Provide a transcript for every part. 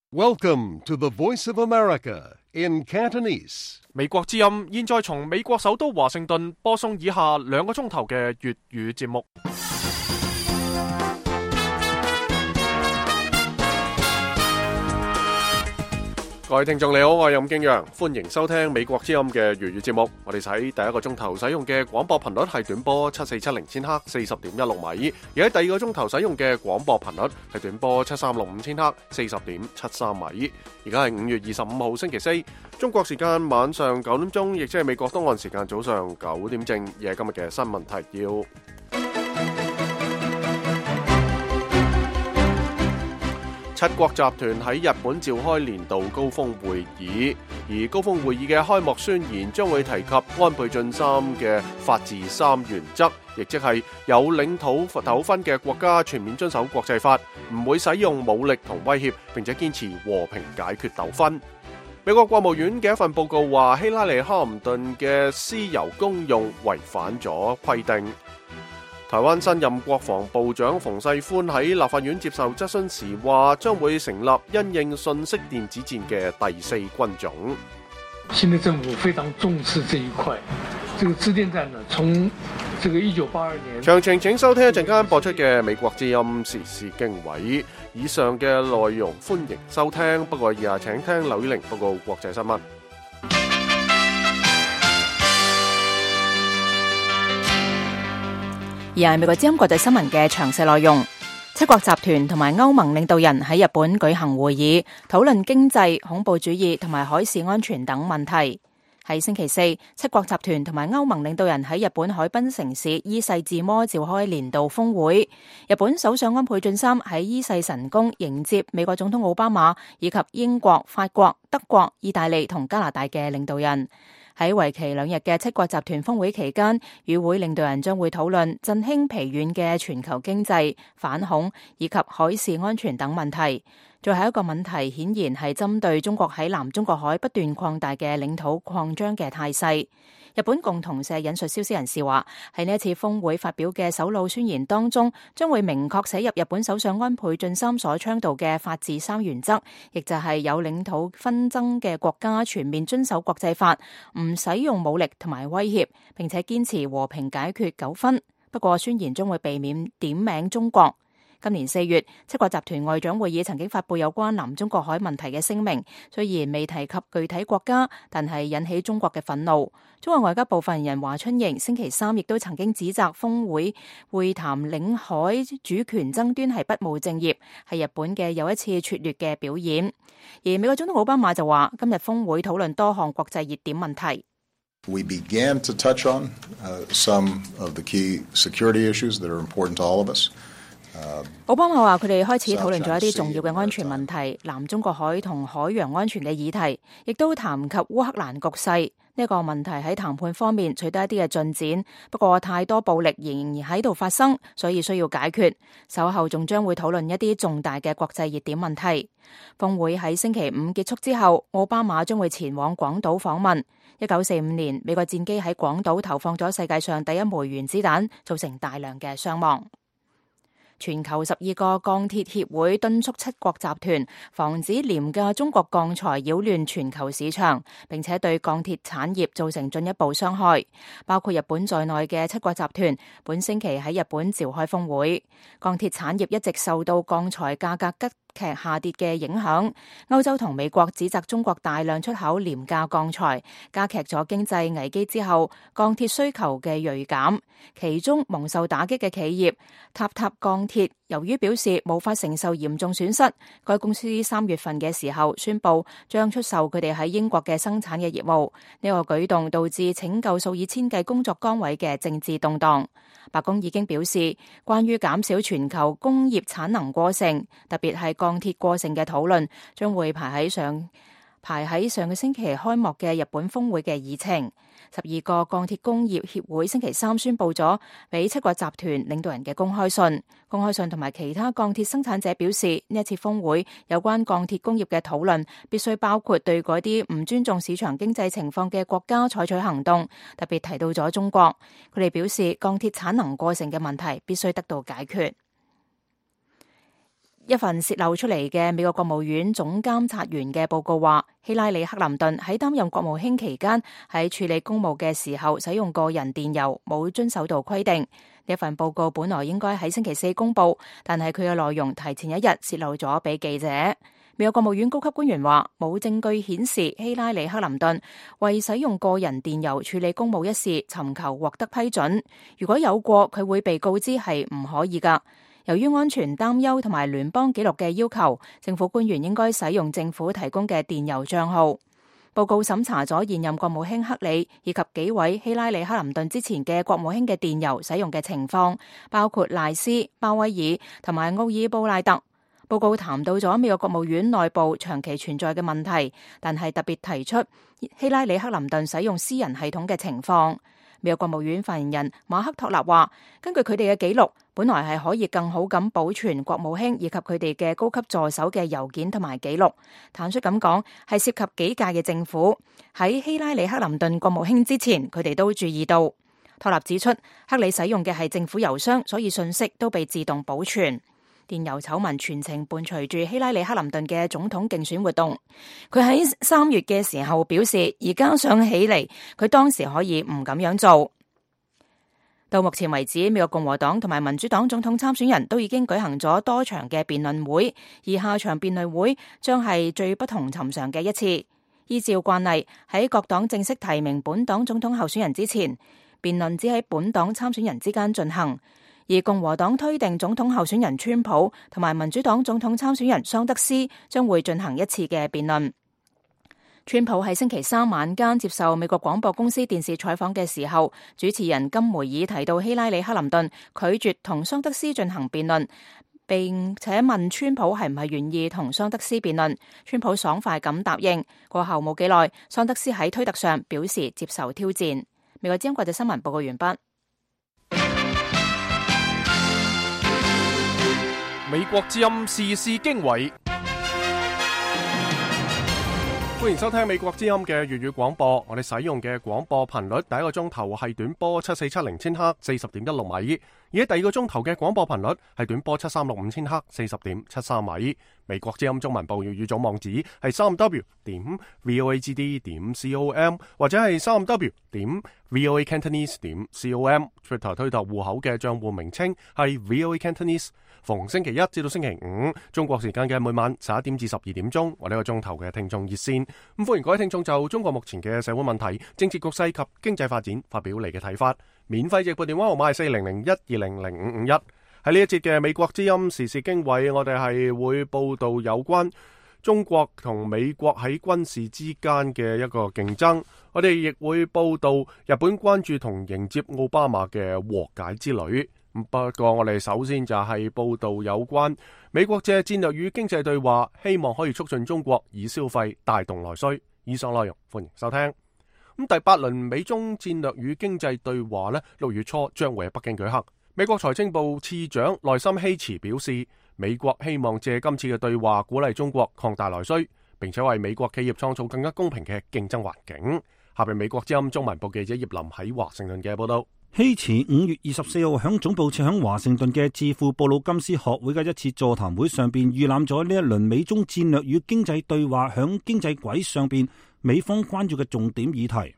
Welcome to the Voice of America in Cantonese. 美國之音現在從美國首都華盛頓播送以下2個鐘頭嘅粵語節目。各位聽眾你好，我係任敬陽，歡迎收聽美國之音嘅粵語節目。我哋喺第一個鐘頭使用嘅廣播頻率係短波7470千赫40.16米，而喺第二個鐘頭使用嘅廣播頻率係短波7365千赫40.73米。而家係5月25號星期四，中國時間晚上9點鐘，亦即係美國東岸時間早上9點正。而係今日嘅新聞提要。七國集團喺日本召開年度高峰會議，而高峰會議嘅開幕宣言將會提及安倍晉三嘅法治3原則，亦即係有領土糾紛嘅國家全面遵守國際法，唔會使用武力同威脅，並且堅持和平解決糾紛。美國國務院嘅一份報告話，希拉里哈林頓嘅私油公用違反咗規定。台灣新任國防部長馮世寬喺立法院接受質詢時話，將會成立因應信息電子戰嘅第4軍種。 新的政府非常重視這一塊，這個致電戰呢，從這個1982年。 詳情請收聽一陣間播出嘅美國之音時事經緯。以上嘅內容歡迎收聽，不過以下請聽劉宇玲報告國際新聞。 而係美國之音國際新聞嘅詳細內容。七國集團同埋歐盟領導人喺日本舉行會議，討論經濟、恐怖主義同埋海事安全等問題。喺星期四，七國集團同埋歐盟領導人喺日本海濱城市伊勢志摩召開年度峰會。日本首相安倍晉三喺伊勢神宮迎接美國總統奧巴馬以及英國、法國、德國、意大利同加拿大嘅領導人。喺為期2日嘅七國集團峰會期間，與會領導人將會討論振興疲軟嘅全球經濟、反恐以及海事安全等問題。最後一個問題顯然係針對中國喺南中國海不斷擴大嘅領土擴張嘅態勢。日本共同社引述消息人士話，喺呢一次峰會發表嘅首腦宣言當中，將會明確寫入日本首相安倍晉三所倡導嘅法治3原則，亦就係有領土紛爭嘅國家全面遵守國際法，唔使用武力同埋威脅，並且堅持和平解決糾紛。不過宣言將會避免點名中國。今年4月，七國集團外長會議曾經發布有關南中國海問題嘅聲明，雖然未提及具體國家，但係引起中國嘅憤怒。中國外交部發言人華春瑩星期三亦都曾經指責峰會會談領海主權爭端係不務正業，係日本嘅又一次拙劣嘅表演。而美國總統奧巴馬就話，今日峰會討論多項國際熱點問題。 We began to touch on some of the key security issues that are important to all of us. 奧巴馬話佢哋開始討論咗一啲重要嘅安全問題，南中國海同海洋安全嘅議題，亦都談及烏克蘭局勢。呢個問題喺談判方面取得一啲嘅進展，不過太多暴力仍然喺度發生，所以需要解決。稍後仲將會討論一啲重大嘅國際熱點問題。峰會喺星期5結束之後，奧巴馬將會前往廣島訪問。1945年，美國戰機喺廣島投放咗世界上第一枚原子彈，造成大量嘅傷亡。全球12個鋼鐵協會敦促七國集團防止廉價中國鋼材擾亂全球市場，並且對鋼鐵產業造成進一步傷害。包括日本在內嘅七國集團本星期喺日本召開峰會。鋼鐵產業一直受到鋼材價格急劇下跌嘅影響。歐洲同美國指責中國大量出口廉價鋼材，加劇咗經濟危機之後鋼鐵需求嘅銳減。其中蒙受打擊嘅企業塔塔鋼鐵，由於表示無法承受嚴重損失，該公司3月份嘅時候宣布將出售佢哋喺英國嘅生產嘅業務。呢個舉動導致拯救數以千計工作崗位嘅政治動盪。白宮已經表示，關於減少全球工業產能過剩，特別係鋼鐵過剩嘅討論，將會排喺上個星期開幕嘅日本峰會嘅議程。12個鋼鐵工業協會星期三宣布咗俾七國集團領導人嘅公開信。公開信同埋其他鋼鐵生產者表示，呢一次峰會有關鋼鐵工業嘅討論必須包括對嗰啲唔尊重市場經濟情況嘅國家採取行動，特別提到咗中國。佢哋表示，鋼鐵產能過剩嘅問題必須得到解決。 一份洩漏出嚟嘅美國國務院總監察員嘅報告話，希拉里·克林頓喺擔任國務卿期間喺處理公務嘅時候使用個人電郵，冇遵守到規定。呢份報告本來應該喺星期四公佈，但係佢嘅內容提前一日洩漏咗俾記者。美國國務院高級官員話，冇證據顯示希拉里·克林頓為使用個人電郵處理公務一事尋求獲得批准。如果有過，佢會被告知係唔可以㗎。由於安全擔憂同埋聯邦紀錄嘅要求，政府官員應該使用政府提供嘅電郵賬號。報告審查咗現任國務卿克里以及幾位希拉里·克林頓之前嘅國務卿嘅電郵使用嘅情況，包括賴斯、鮑威爾同埋奧爾布賴特。報告談到咗美國國務院內部長期存在嘅問題，但係特別提出希拉里·克林頓使用私人系統嘅情況。美國國務院發言人馬克托納話，根據佢哋嘅記錄，本來係可以更好咁保存國務卿以及佢哋嘅高級助手嘅郵件同埋記錄。坦率咁講，係涉及幾屆嘅政府。喺希拉里·克林頓國務卿之前，佢哋都注意到。托納指出，克里使用嘅係政府郵箱，所以信息都被自動保存。電郵醜聞全程伴隨住希拉里·克林頓嘅總統競選活動。佢喺3月嘅時候表示，而家想起嚟，佢當時可以唔咁樣做。到目前為止，美國共和黨同埋民主黨總統參選人都已經舉行咗多場嘅辯論會，而下場辯論會將係最不同尋常嘅一次。依照慣例，喺各黨正式提名本黨總統候選人之前，辯論只喺本黨參選人之間進行。而共和黨推定總統候選人川普同埋民主黨總統參選人桑德斯將會進行一次嘅辯論。川普喺星期3晚間接受美國廣播公司電視採訪嘅時候，主持人金梅爾提到希拉里·克林頓拒絕同桑德斯進行辯論，並且問川普係唔係願意同桑德斯辯論。川普爽快咁答應。過後冇幾耐，桑德斯喺推特上表示接受挑戰。美國之音國際新聞報告完畢。 美國之音時事經緯，歡迎收聽美國之音嘅粵語廣播。我哋使用嘅廣播頻率，第一個鐘頭係短波7470千赫40.16米，而喺第二個鐘頭嘅廣播頻率係短波7365千赫40.73米。美國之音中文部粵語總網址係3w.voagd.com 或者係3w.voacantonese.com。Twitter 推特戶口嘅賬戶名稱係 VOA Cantonese。逢星期一至到星期五，中國時間嘅每晚11點至12點鐘，我呢個鐘頭嘅聽眾熱線。咁歡迎各位聽眾就中國目前嘅社會問題、政治局勢及經濟發展發表你嘅睇法。免費直撥電話號碼係4001200551。喺呢一節嘅美國之音時事經緯，我哋係會報道有關中國同美國喺軍事之間嘅一個競爭。我哋亦會報道日本關注同迎接奧巴馬嘅和解之旅。不過我哋首先就係報道有關美國借戰略與經濟對話，希望可以促進中國以消費帶動內需。以上內容歡迎收聽。第8輪美中戰略與經濟對話呢，6月初將會喺北京舉行。美國財政部次長萊森希茨表示，美國希望借今次嘅對話鼓勵中國擴大內需，並且為美國企業創造更加公平嘅競爭環境。下邊美國之音中文部記者葉林喺華盛頓嘅報道。 希茨5月24號響總部設響華盛頓嘅智庫布魯金斯學會嘅一次座談會上邊，預覽咗呢一輪美中戰略與經濟對話響經濟軌上邊美方關注嘅重點議題。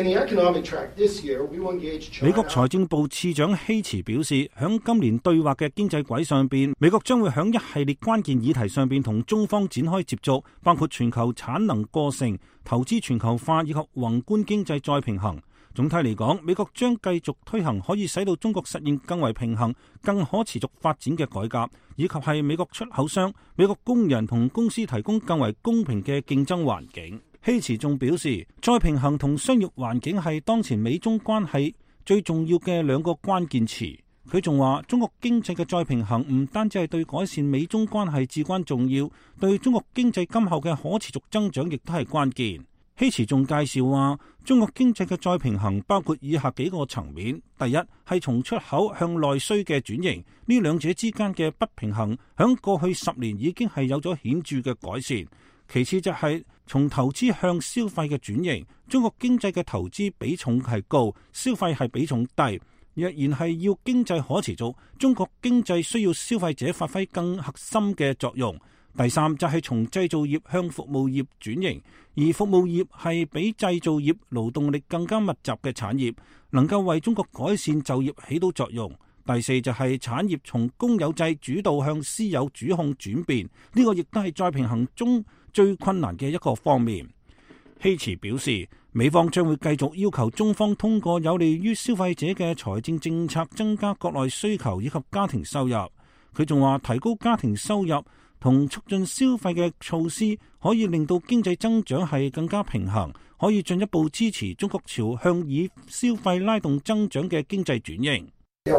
美國財政部次長希茨表示，響今年對話嘅經濟軌上邊，美國將會響一系列關鍵議題上邊同中方展開接觸，包括全球產能過剩、投資全球化以及宏觀經濟再平衡。總體嚟講，美國將繼續推行可以使到中國實現更為平衡、更可持續發展嘅改革，以及係美國出口商、美國工人同公司提供更為公平嘅競爭環境。希茨仲表示，再平衡同商業環境係當前美中關係最重要嘅兩個關鍵詞。佢仲話，中國經濟嘅再平衡唔單止係對改善美中關係至關重要，對中國經濟今後嘅可持續增長亦都係關鍵。希茨仲介紹話，中國經濟嘅再平衡包括以下幾個層面：第一，係從出口向內需嘅轉型，呢兩者之間嘅不平衡響過去10年已經係有咗顯著嘅改善。其次就係從投資向消費嘅轉型，中國經濟嘅投資比重係高，消費係比重低。 若然係要經濟可持續，中國經濟需要消費者發揮更核心嘅作用。第三就係從製造業向服務業轉型，而服務業係比製造業勞動力更加密集嘅產業，能夠為中國改善就業起到作用。第四就係產業從公有制主導向私有主控轉變，呢個亦都係再平衡中最困難嘅一個方面。希茨表示，美方將會繼續要求中方通過有利於消費者嘅財政政策，增加國內需求以及家庭收入。佢仲話，提高家庭收入同促進消費嘅措施，可以令到經濟增長係更加平衡，可以進一步支持中國朝向以消費拉動增長嘅經濟轉型。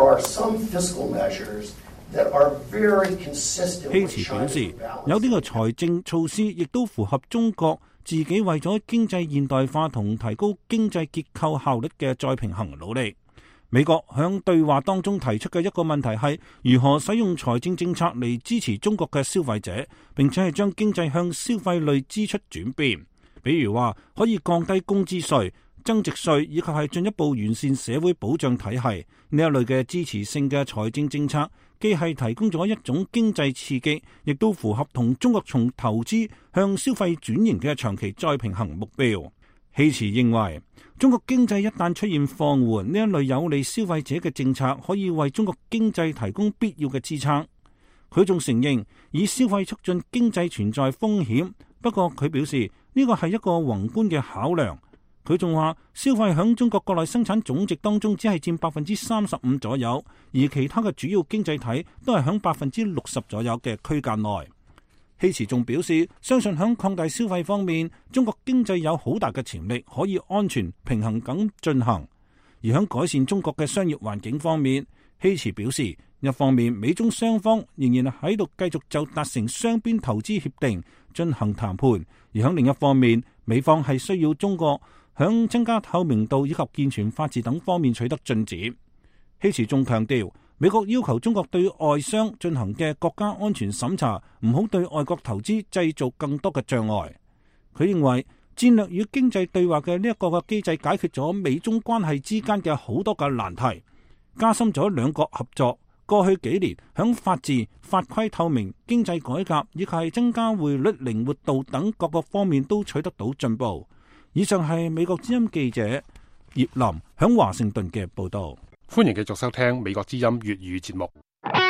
希茨表示，有啲嘅財政措施亦都符合中國自己為咗經濟現代化同提高經濟結構效率嘅再平衡努力。美國響對話當中提出嘅一個問題係如何使用財政政策嚟支持中國嘅消費者，並且係將經濟向消費類支出轉變。比如話可以降低工資稅、增值稅，以及係進一步完善社會保障體系。呢一類嘅支持性嘅財政政策，既係提供咗一種經濟刺激，亦都符合同中國從投資向消費轉型嘅長期再平衡目標。希茨認為，中國經濟一旦出現放緩，呢一類有利消費者嘅政策可以為中國經濟提供必要嘅支撐。佢仲承認以消費促進經濟存在風險，不過佢表示呢個係一個宏觀嘅考量。佢仲話，消費響中國國內生產總值當中只係佔35%左右，而其他嘅主要經濟體都係響60%左右嘅區間內。希茨仲表示，相信響擴大消費方面，中國經濟有好大嘅潛力，可以安全平衡咁進行。而響改善中國嘅商業環境方面，希茨表示，一方面美中雙方仍然喺度繼續就達成雙邊投資協定進行談判，而響另一方面，美方係需要中國響增加透明度以及健全法治等方面取得進展。希茨仲強調，美國要求中國對外商進行嘅國家安全審查，唔好對外國投資製造更多嘅障礙。佢認為戰略與經濟對話嘅呢一個嘅機制解決咗美中關係之間嘅好多嘅難題，加深咗兩國合作。過去幾年響法治、法規透明、經濟改革以及係增加匯率靈活度等各個方面都取得到進步。以上係美國之音記者葉林響華盛頓嘅報道。 歡迎繼續收聽美國之音粵語節目。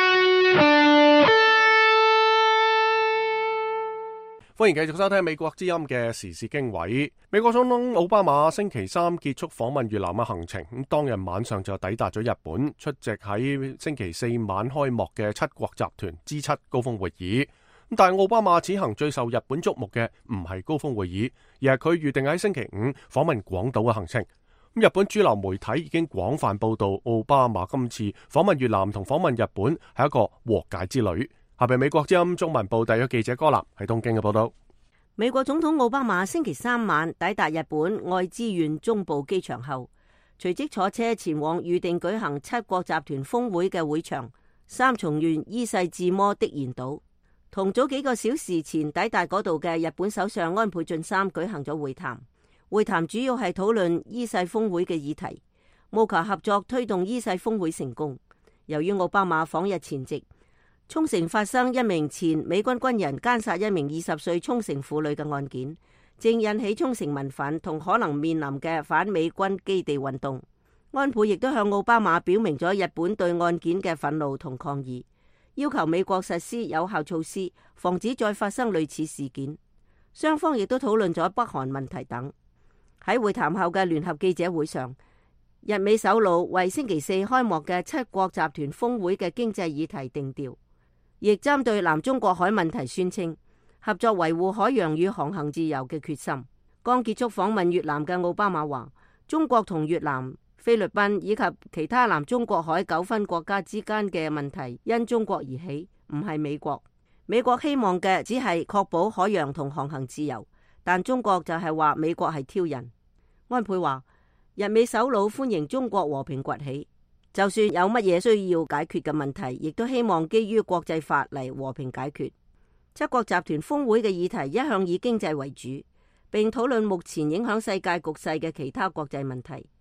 歡迎繼續收聽美國之音嘅時事經緯。美國總統奧巴馬星期三結束訪問越南嘅行程，咁當日晚上就抵達咗日本，出席喺星期四晚開幕嘅七國集團 G7 高峰會議。但係奧巴馬此行最受日本矚目嘅唔係高峰會議，而係佢預定喺星期五訪問廣島嘅行程。日本主流媒體已經廣泛報道奧巴馬今次訪問越南同訪問日本係一個和解之旅。下邊美國之音中文部第一記者柯南喺東京嘅報道。 美國總統奧巴馬星期三晚抵達日本愛知縣中部機場後，隨即坐車前往預定舉行七國集團峰會嘅會場三重縣伊勢志摩的賢島，同早幾個小時前抵達嗰度嘅日本首相安倍晉三舉行咗會談。會談主要係討論伊勢峰會嘅議題，務求合作推動伊勢峰會成功。由於奧巴馬訪日前夕，沖繩發生一名前美軍軍人姦殺一名20歲沖繩婦女嘅案件，正引起沖繩民憤同可能面臨嘅反美軍基地運動。安倍亦都向奧巴馬表明咗日本對案件嘅憤怒同抗議，要求美國實施有效措施，防止再發生類似事件。雙方亦都討論咗北韓問題等。喺會談後嘅聯合記者會上，日美首腦為星期四開幕嘅七國集團峰會嘅經濟議題定調，亦針對南中國海問題宣稱合作維護海洋與航行自由嘅決心。剛結束訪問越南嘅奧巴馬話，中國同越南、菲律賓以及其他南中國海糾紛國家之間嘅問題因中國而起，唔係美國。美國希望嘅只係確保海洋同航行自由，但中國就係話美國係挑釁。安倍話，日美首腦歡迎中國和平崛起，就算有乜嘢需要解決嘅問題，亦都希望基於國際法嚟和平解決。七國集團峰會嘅議題一向以經濟為主，並討論目前影響世界局勢嘅其他國際問題。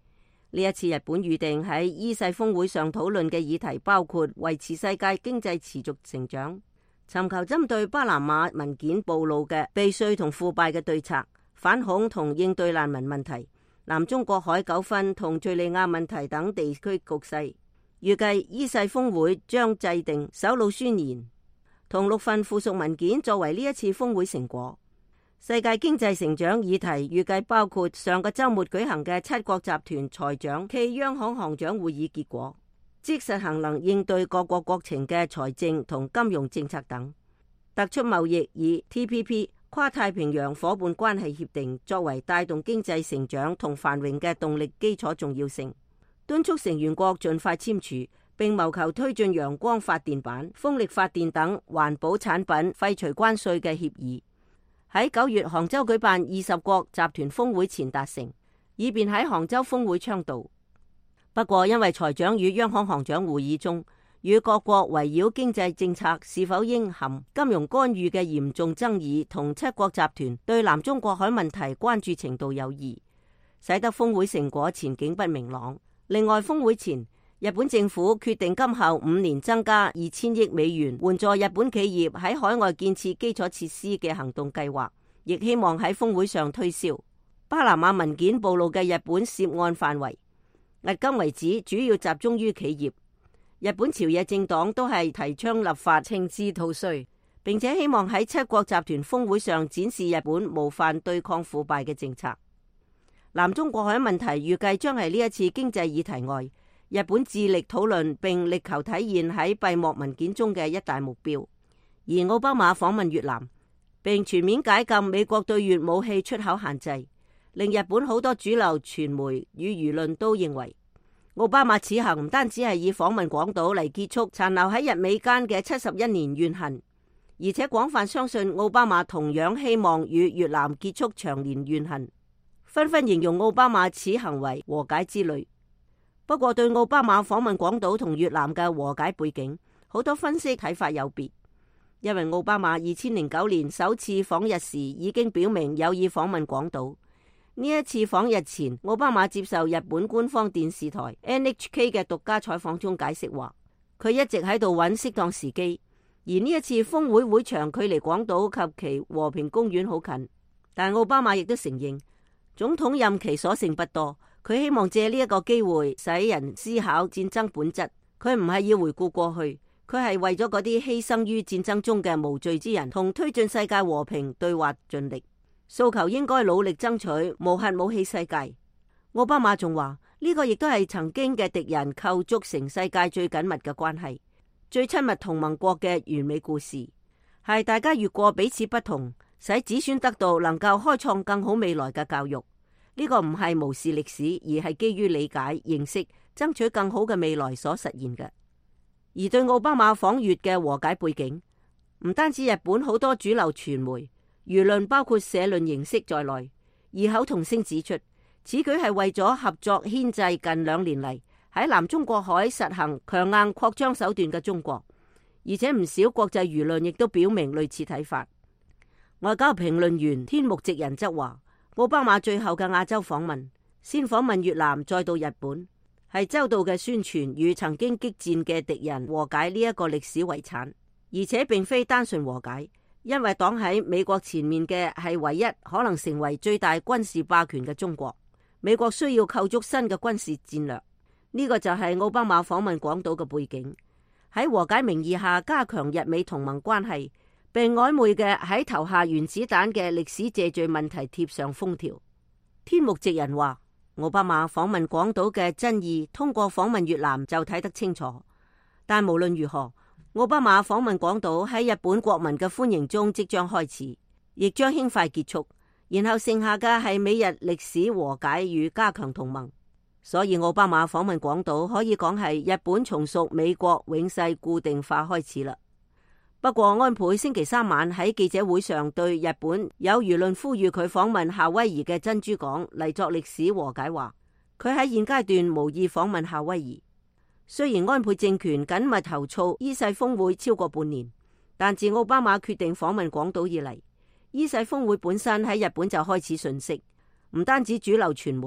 呢一次日本預定喺伊勢峰會上討論嘅議題包括維持世界經濟持續成長、尋求針對巴拿馬文件暴露嘅避稅同腐敗嘅對策、反恐同應對難民問題、南中國海糾紛同敘利亞問題等地區局勢。預計伊勢峰會將制定首腦宣言同6份附屬文件作為呢一次峰會成果。世界經濟成長議題預計包括上個週末舉行嘅7國集團財長暨央行行長會議結果，即實行能應對各國國情嘅財政同金融政策等，突出貿易以 TPP 跨太平洋夥伴關係協定作為帶動經濟成長同繁榮嘅動力基礎重要性，敦促成員國盡快簽署，並謀求推進陽光發電板、風力發電等環保產品廢除關稅嘅協議。喺9月杭州舉辦20國集團峰會前達成，以便喺杭州峰會倡導。不過因為財長與央行行長會議中與各國圍繞經濟政策是否應含金融干預嘅嚴重爭議，同7國集團對南中國海問題關注程度有異，使得峰會成果前景不明朗。另外，峰會前日本政府決定今後5年增加2000億美元援助日本企業喺海外建設基礎設施嘅行動計劃，亦希望喺峰會上推銷。巴拿馬文件暴露嘅日本涉案範圍，迄今為止主要集中於企業。日本朝野政黨都係提倡立法懲治逃稅，並且希望喺7國集團峰會上展示日本模範對抗腐敗嘅政策。南中國海問題預計將係呢一次經濟議題外，日本致力討論並力求體現喺閉幕文件中嘅一大目標。而奧巴馬訪問越南，並全面解禁美國對越武器出口限制，令日本好多主流傳媒與輿論都認為，奧巴馬此行唔單止係以訪問廣島嚟結束殘留喺日美間嘅71年怨恨，而且廣泛相信奧巴馬同樣希望與越南結束長年怨恨，紛紛形容奧巴馬此行為和解之旅。不過對奧巴馬訪問廣島同越南嘅和解背景，好多分析睇法有別。因為奧巴馬2009年首次訪日時已經表明有意訪問廣島。呢一次訪日前，奧巴馬接受日本官方電視台 NHK 嘅獨家採訪中解釋話，佢一直喺度揾適當時機。而呢一次峰會會場距離廣島及其和平公園好近，但奧巴馬亦都承認，總統任期所剩不多。佢希望借呢一個機會使人思考戰爭本質。佢唔係要回顧過去，佢係為咗嗰啲犧牲於戰爭中嘅無罪之人同推進世界和平對話盡力，訴求應該努力爭取無核武器世界。奧巴馬仲話呢個亦都係曾經嘅敵人構築成世界最緊密嘅關係、最親密同盟國嘅完美故事，係大家越過彼此不同，使子孫得到能夠開創更好未來嘅教育。呢個唔係無視歷史，而係基於理解、認識、爭取更好嘅未來所實現嘅。而對奧巴馬訪越嘅和解背景，唔單止日本好多主流傳媒、輿論包括社論形式在內，異口同聲指出，此舉係為咗合作牽制近2年嚟喺南中國海實行強硬擴張手段嘅中國。而且唔少國際輿論亦都表明類似睇法。外交評論員天目直人則話，奧巴馬最後嘅亞洲訪問，先訪問越南再到日本，係周到嘅宣傳與曾經激戰嘅敵人和解呢一個歷史遺產，而且並非單純和解，因為擋喺美國前面嘅係唯一可能成為最大軍事霸權嘅中國。美國需要構築新嘅軍事戰略，呢個就係奧巴馬訪問廣島嘅背景，喺和解名義下加強日美同盟關係，並曖昧嘅喺投下原子彈嘅歷史謝罪問題貼上封條。天目直人話，奧巴馬訪問廣島嘅真意通過訪問越南就睇得清楚。但無論如何，奧巴馬訪問廣島喺日本國民嘅歡迎中即將開始，亦將輕快結束，然後剩下嘅係美日歷史和解與加強同盟。所以奧巴馬訪問廣島可以講係日本從屬美國永世固定化開始啦。不過安倍星期3晚喺記者會上對日本有輿論呼籲佢訪問夏威夷嘅珍珠港嚟作歷史和解話，佢喺現階段無意訪問夏威夷。雖然安倍政權緊密籌措伊勢峰會超過半年，但自奧巴馬決定訪問廣島以嚟，伊勢峰會本身喺日本就開始遜色，唔單止主流傳媒，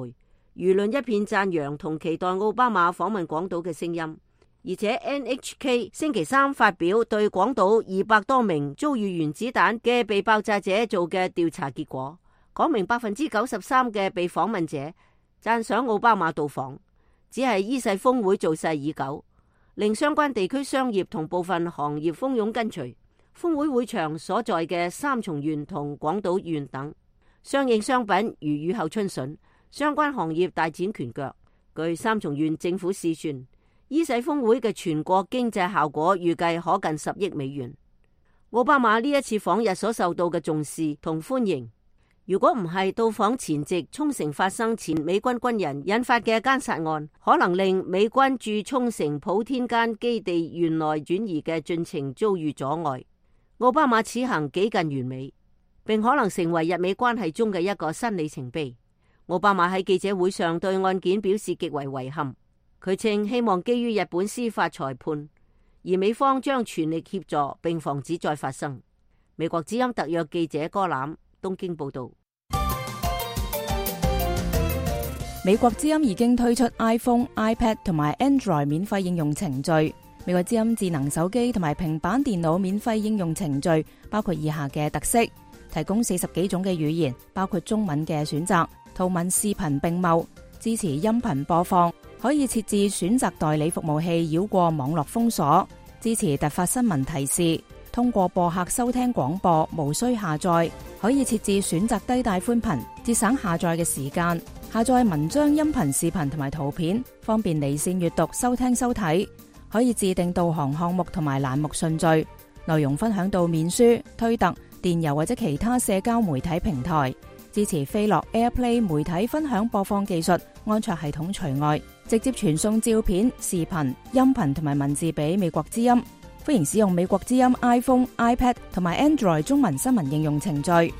輿論一片讚揚同期待奧巴馬訪問廣島嘅聲音。而且 NHK 星期三發表對廣島200多名遭遇原子彈嘅被爆炸者做嘅調查結果，講明93%嘅被訪問者讚賞奧巴馬到訪，只係伊勢峰會造勢已久，令相關地區商業同部分行業蜂擁跟隨。峰會會場所在嘅三重縣同廣島縣等相應商品如雨後春筍，相關行業大展拳腳。據三重縣政府試算，伊勢峰會嘅全國經濟效果預計可近10億美元。奧巴馬呢一次訪日所受到嘅重視同歡迎，如果唔係到訪前夕沖繩發生前美軍軍人引發嘅姦殺案，可能令美軍駐沖繩普天間基地原來轉移嘅進程遭遇阻礙。奧巴馬此行幾近完美，並可能成為日美關係中嘅一個新里程碑。奧巴馬喺記者會上對案件表示極為遺憾。佢稱希望基於日本司法裁判，而美方將全力協助並防止再發生。美國之音特約記者柯欖東京報道。 美國之音已經推出 iPhone、iPad 同埋 Android 免費應用程序。美國之音智能手機同埋平板電腦免費應用程序包括以下嘅特色：提供40幾種嘅語言，包括中文嘅選擇，圖文視頻並茂，支持音頻播放，可以設置選擇代理服務器繞過網絡封鎖，支持突發新聞提示，通過播客收聽廣播，無需下載，可以設置選擇低帶寬頻，節省下載嘅時間，下載文章、音頻、視頻同埋圖片，方便離線閱讀、收聽收睇，可以自定導航項目同埋欄目順序，內容分享到面書、推特、電郵或者其他社交媒體平台，支持飛樂 AirPlay 媒體分享播放技術，安卓系統除外，直接傳送照片、視頻、音頻同埋文字俾美國之音。歡迎使用美國之音 iPhone、iPad 同埋 Android 中文新聞應用程序。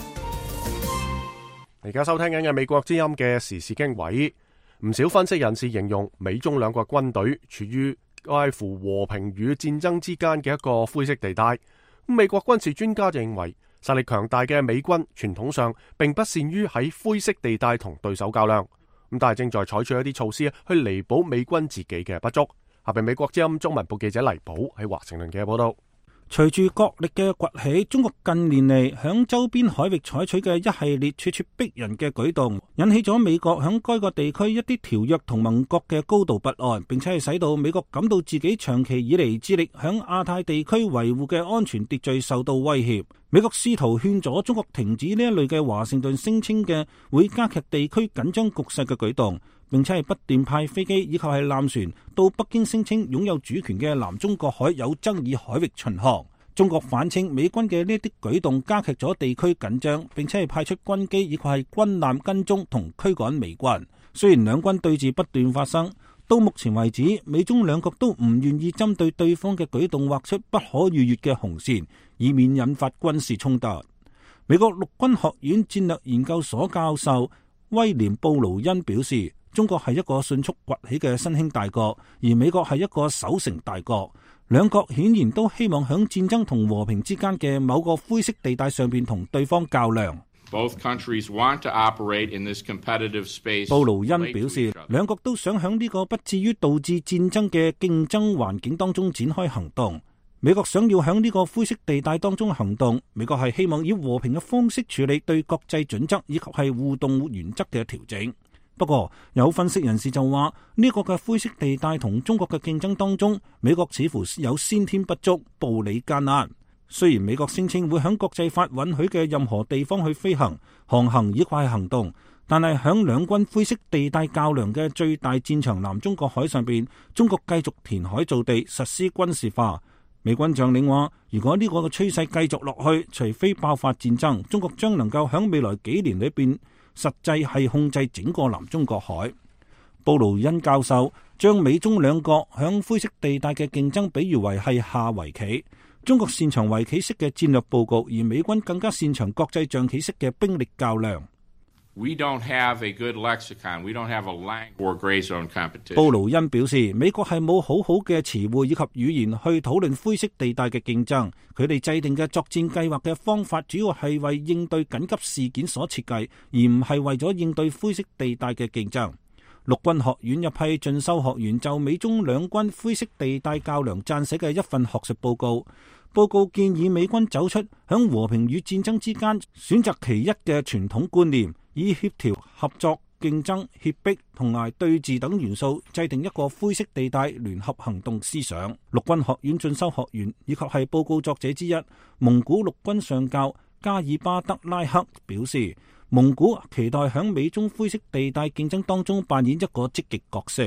而家收聽緊嘅美國之音嘅時事經緯，唔少分析人士形容美中兩國軍隊處於介乎和平與戰爭之間嘅一個灰色地帶。美國軍事專家就認為，實力強大嘅美軍傳統上並不善於喺灰色地帶同對手較量，但係正在採取一啲措施去彌補美軍自己嘅不足。下邊美國之音中文部記者黎寶喺華盛頓嘅報道。 隨住國力嘅崛起，中國近年嚟響周邊海域採取嘅一系列咄咄逼人嘅舉動，引起咗美國響該個地區一啲條約同盟國嘅高度不安，並且係使到美國感到自己長期以嚟致力響亞太地區維護嘅安全秩序受到威脅。美國試圖勸阻中國停止呢一類嘅華盛頓聲稱嘅會加劇地區緊張局勢嘅舉動，並且係不斷派飛機以及係艦船到北京聲稱擁有主權嘅南中國海有爭議海域巡航。中國反稱美軍嘅呢啲舉動加劇咗地區緊張，並且係派出軍機以及係軍艦跟蹤同驅趕美軍。雖然兩軍對峙不斷發生，到目前為止，美中兩國都唔願意針對對方嘅舉動畫出不可逾越嘅紅線，以免引發軍事衝突。美國陸軍學院戰略研究所教授威廉布魯恩表示，中國係一個迅速崛起嘅新興大國，而美國係一個守成大國。兩國顯然都希望響戰爭同和平之間嘅某個灰色地帶上邊同對方較量。 Both countries want to operate in this competitive space. 布魯恩表示，兩國都想響呢個不至於導致戰爭嘅競爭環境當中展開行動。美國想要響呢個灰色地帶當中行動，美國係希望以和平嘅方式處理對國際準則以及係互動原則嘅調整。不過，有分析人士就話，呢個嘅灰色地帶同中國嘅競爭當中，美國似乎有先天不足、步履艱難。雖然美國聲稱會響國際法允許嘅任何地方去飛行、航行以及係行動，但係響兩軍灰色地帶較量嘅最大戰場南中國海上邊，中國繼續填海造地，實施軍事化。美軍將領話，如果呢個嘅趨勢繼續落去，除非爆發戰爭，中國將能夠響未來幾年裏邊實際係控制整個南中國海。布魯恩教授將美中兩國響灰色地帶嘅競爭比喻為係下圍棋，中國擅長圍棋式嘅戰略佈局，而美軍更加擅長國際象棋式嘅兵力較量。 We don't have a good lexicon. We don't have a language for gray zone competition. 布勞恩表示，美國係冇好好嘅詞彙以及語言去討論灰色地帶嘅競爭。佢哋制定嘅作戰計劃嘅方法，主要係為應對緊急事件所設計，而唔係為咗應對灰色地帶嘅競爭。陸軍學院一批進修學員就美中兩軍灰色地帶較量撰寫嘅一份學術報告。報告建議美軍走出響和平與戰爭之間選擇其一嘅傳統觀念，以協調、合作、競爭、脅迫同埋對峙等元素，制定一個灰色地帶聯合行動思想。陸軍學院進修學員以及係報告作者之一蒙古陸軍上校加爾巴德拉克表示，蒙古期待響美中灰色地帶競爭當中扮演一個積極角色。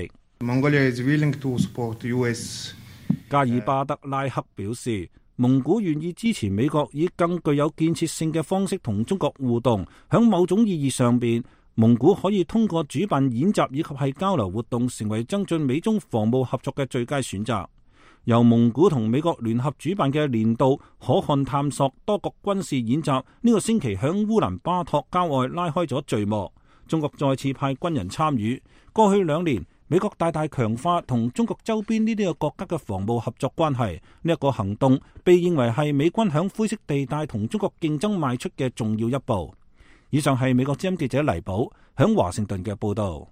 加爾巴德拉克表示，蒙古願意支持美國以更具有建設性嘅方式同中國互動。響某種意義上邊，蒙古可以通過主辦演習以及係交流活動，成為增進美中防務合作嘅最佳選擇。由蒙古同美國聯合主辦嘅年度可汗探索多國軍事演習，呢個星期響烏蘭巴托郊外拉開咗序幕。中國再次派軍人參與。過去2年，美國大大強化同中國周邊呢啲嘅國家嘅防務合作關係，呢一個行動被認為係美軍響灰色地帶同中國競爭邁出嘅重要一步。以上係美國之音記者黎寶響華盛頓嘅報道。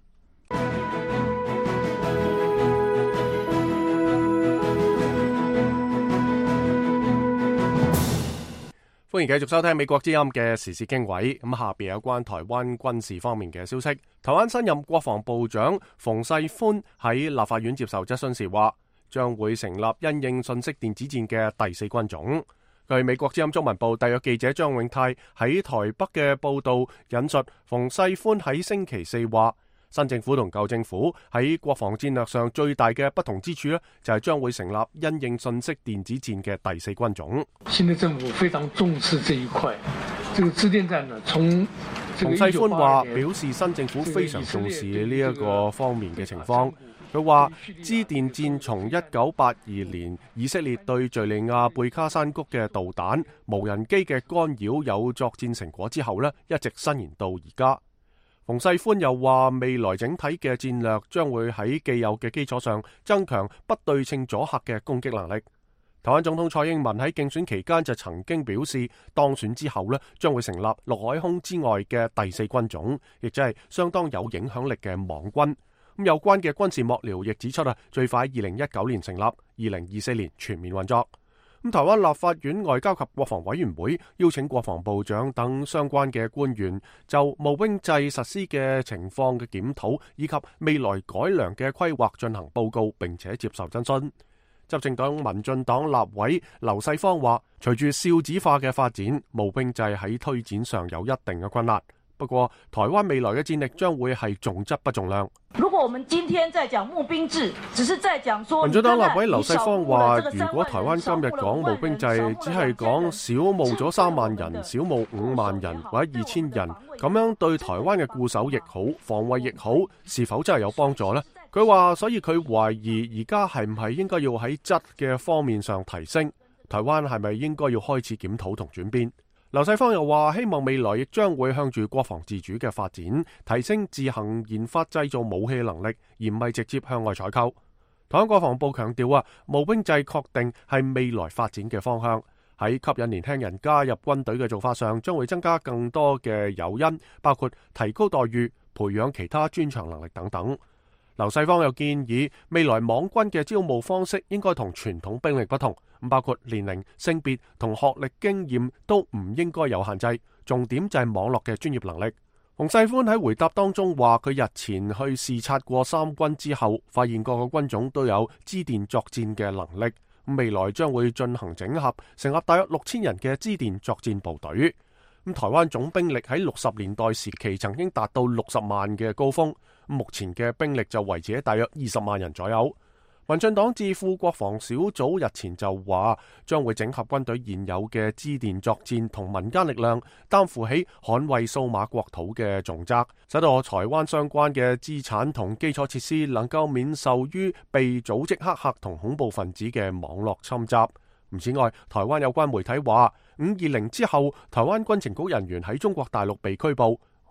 歡迎繼續收聽美國之音嘅時事經緯。咁下邊有關台灣軍事方面嘅消息。台灣新任國防部長馮世寬喺立法院接受質詢時話，將會成立因應信息電子戰嘅第4軍種。據美國之音中文部特約記者張永泰喺台北嘅報道引述，馮世寬喺星期4話，新政府同舊政府喺國防戰略上最大嘅不同之處呢，就係將會成立因應信息電子戰嘅第4軍種。 新的政府非常重視這一塊，這個致電戰呢，從馮世寬話表示新政府非常重視呢一個方面嘅情況。佢話致電戰從1982年以色列對敘利亞貝卡山谷嘅導彈、無人機嘅干擾有作戰成果之後呢，一直伸延到而家。馮世寬又話，未來整體嘅戰略將會喺既有嘅基礎上增強不對稱阻嚇嘅攻擊能力。台灣總統蔡英文喺競選期間就曾經表示，當選之後呢，將會成立陸海空之外嘅第4軍種，亦即係相當有影響力嘅網軍。咁有關嘅軍事幕僚亦指出最快2019年成立，2024年全面運作。台灣立法院外交及國防委員會邀請國防部長等相關嘅官員就募兵制實施嘅情況嘅檢討以及未來改良嘅規劃進行報告，並且接受質詢。執政黨民進黨立委劉世芳話，隨住少子化嘅發展，募兵制喺推展上有一定嘅困難。不過，台灣未來嘅戰力將會係重質不重量。 如果我們今天在講募兵制，只是在講說， 民進黨立委劉世芳話，如果台灣今日講募兵制，只係講少募咗3萬人，少募5萬人或者2000人，咁樣對台灣嘅固守亦好，防衛亦好，是否真係有幫助呢？佢話，所以佢懷疑而家係唔係應該要喺質嘅方面上提升？台灣係咪應該要開始檢討同轉變？劉世芳又話，希望未來亦將會向住國防自主嘅發展，提升自行研發製造武器能力，而唔係直接向外採購。台灣國防部強調募兵制確定係未來發展嘅方向，喺吸引年輕人加入軍隊嘅做法上，將會增加更多嘅誘因，包括提高待遇、培養其他專長能力等等。劉世芳又建議，未來網軍嘅招募方式應該同傳統兵力不同，包括年齡、性別同學歷經驗都唔應該有限制，重點就係網絡嘅專業能力。馮世寬喺回答當中話，佢日前去視察過3軍之後，發現各個軍種都有資電作戰嘅能力，未來將會進行整合，成立大約6000人嘅資電作戰部隊。台灣總兵力喺60年代時期曾經達到60萬嘅高峰，目前嘅兵力就維持喺大約20萬人左右。民進黨智庫國防小組日前就話，將會整合軍隊現有嘅資電作戰同民間力量，擔負起捍衛數碼國土嘅重責，使到台灣相關嘅資產同基礎設施能夠免受於被組織黑客同恐怖分子嘅網絡侵襲。此外，台灣有關媒體話，520之後，台灣軍情局人員喺中國大陸被拘捕。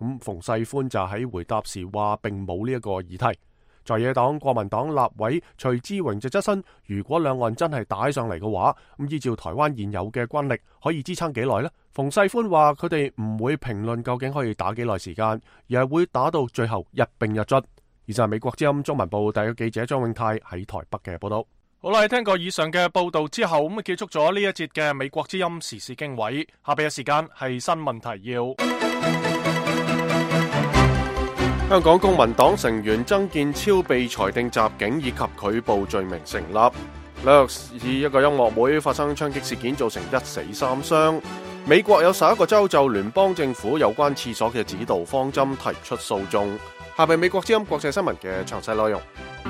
咁馮世寬就喺回答時話並冇呢一個議題。在野黨國民黨立委徐志榮就質詢，如果兩岸真係打上嚟嘅話，咁依照台灣現有嘅軍力可以支撐幾耐呢？馮世寬話佢哋唔會評論究竟可以打幾耐時間，而係會打到最後一兵一卒。以上係美國之音中文部特約記者張永泰喺台北嘅報道。 好啦，聽過以上嘅報道之後，咁結束咗呢一節嘅美國之音時事經緯。下邊嘅時間係新聞提要。 香港公民黨成員曾健超被裁定襲警以及拒捕罪名成立。紐約市一個音樂會發生槍擊事件，造成1死3傷。美國有11個州就聯邦政府有關廁所嘅指導方針提出訴訟。下邊美國之音國際新聞嘅詳細內容。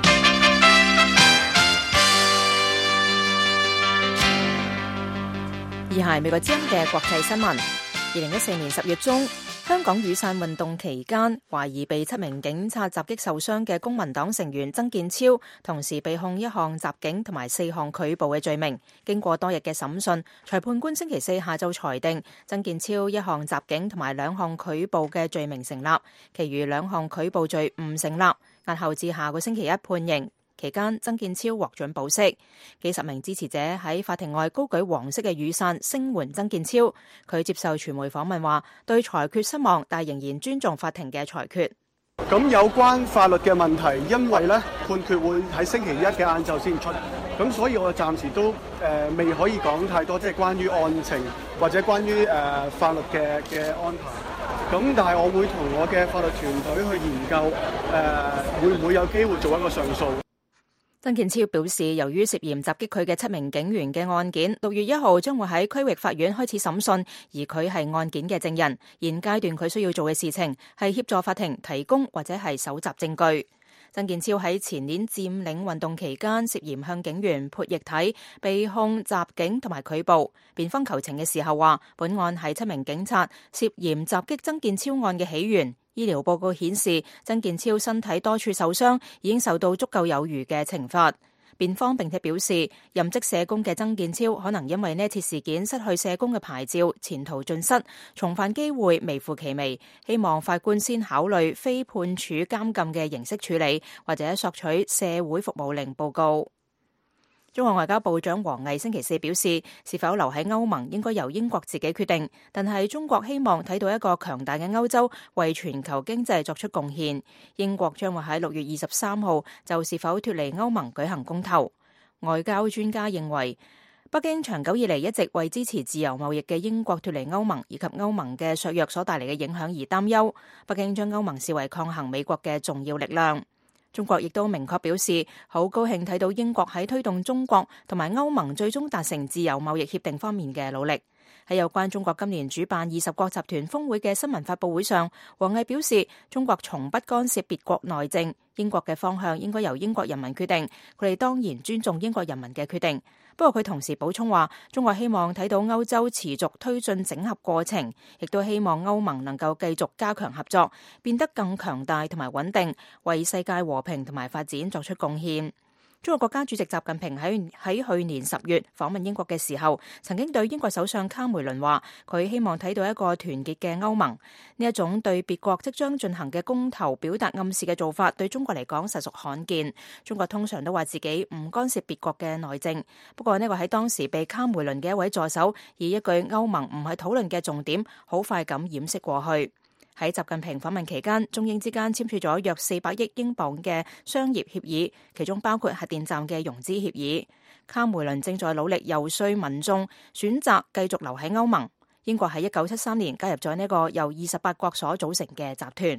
以下係美國之音嘅國際新聞。2014年10月中，香港雨傘運動期間，懷疑被7名警察襲擊受傷嘅公民黨成員曾健超，同時被控1項襲警同埋4項拒捕嘅罪名。經過多日嘅審訊，裁判官星期四下晝裁定曾健超1項襲警同埋2項拒捕嘅罪名成立，其餘2項拒捕罪唔成立，押後至下個星期一判刑。期間，曾健超獲准保釋。幾十名支持者喺法庭外高舉黃色嘅雨傘聲援曾健超。佢接受傳媒訪問話，對裁決失望，但仍然尊重法庭嘅裁決。 咁有關法律嘅問題，因為咧判決會喺星期一嘅晏晝先出，咁所以我暫時都未可以講太多，即係關於案情或者關於法律嘅安排。咁但係我會同我嘅法律團隊去研究，會唔會有機會做一個上訴。 曾健超表示，由於涉嫌襲擊佢嘅7名警員嘅案件，6月1號將會喺區域法院開始審訊，而佢係案件嘅證人。現階段佢需要做嘅事情係協助法庭提供或者係搜集證據。曾健超喺前年佔領運動期間涉嫌向警員潑液體，被控襲警同埋拒捕。辯方求情嘅時候話，本案係7名警察涉嫌襲擊曾健超案嘅起源。醫療報告顯示，曾健超身體多處受傷，已經受到足夠有餘嘅懲罰。辯方並且表示，任職社工嘅曾健超可能因為呢次事件失去社工嘅牌照，前途盡失，重犯機會微乎其微。希望法官先考慮非判處監禁嘅形式處理，或者索取社會服務令報告。中國外交部長王毅星期四表示，是否留喺歐盟應該由英國自己決定，但係中國希望睇到一個強大嘅歐洲為全球經濟作出貢獻。英國將會喺6月23號就是否脫離歐盟舉行公投。外交專家認為，北京長久以嚟一直為支持自由貿易嘅英國脫離歐盟以及歐盟嘅削弱所帶嚟嘅影響而擔憂。北京將歐盟視為抗衡美國嘅重要力量。中國亦都明確表示，好高興睇到英國喺推動中國同埋歐盟最終達成自由貿易協定方面嘅努力。喺有關中國今年主辦20國集團峰會嘅新聞發佈會上，王毅表示，中國從不干涉別國內政，英國嘅方向應該由英國人民決定，佢哋當然尊重英國人民嘅決定。不過佢同時補充話，中國希望睇到歐洲持續推進整合過程，亦都希望歐盟能夠繼續加強合作，變得更強大同埋穩定，為世界和平同埋發展作出貢獻。中國國家主席習近平喺去年10月訪問英國嘅時候，曾經對英國首相卡梅倫話，佢希望睇到一個團結嘅歐盟。呢一種對別國即將進行嘅公投表達暗示嘅做法，對中國嚟講實屬罕見。中國通常都話自己唔干涉別國嘅內政，不過呢個喺當時被卡梅倫嘅一位助手以一句歐盟唔係討論嘅重點，好快咁掩飾過去。喺習近平訪問期間，中英之間簽署咗約400億英鎊嘅商業協議，其中包括核電站嘅融資協議。卡梅倫正在努力遊說民眾選擇繼續留喺歐盟。英國喺1973年加入咗呢個由28國所組成嘅集團。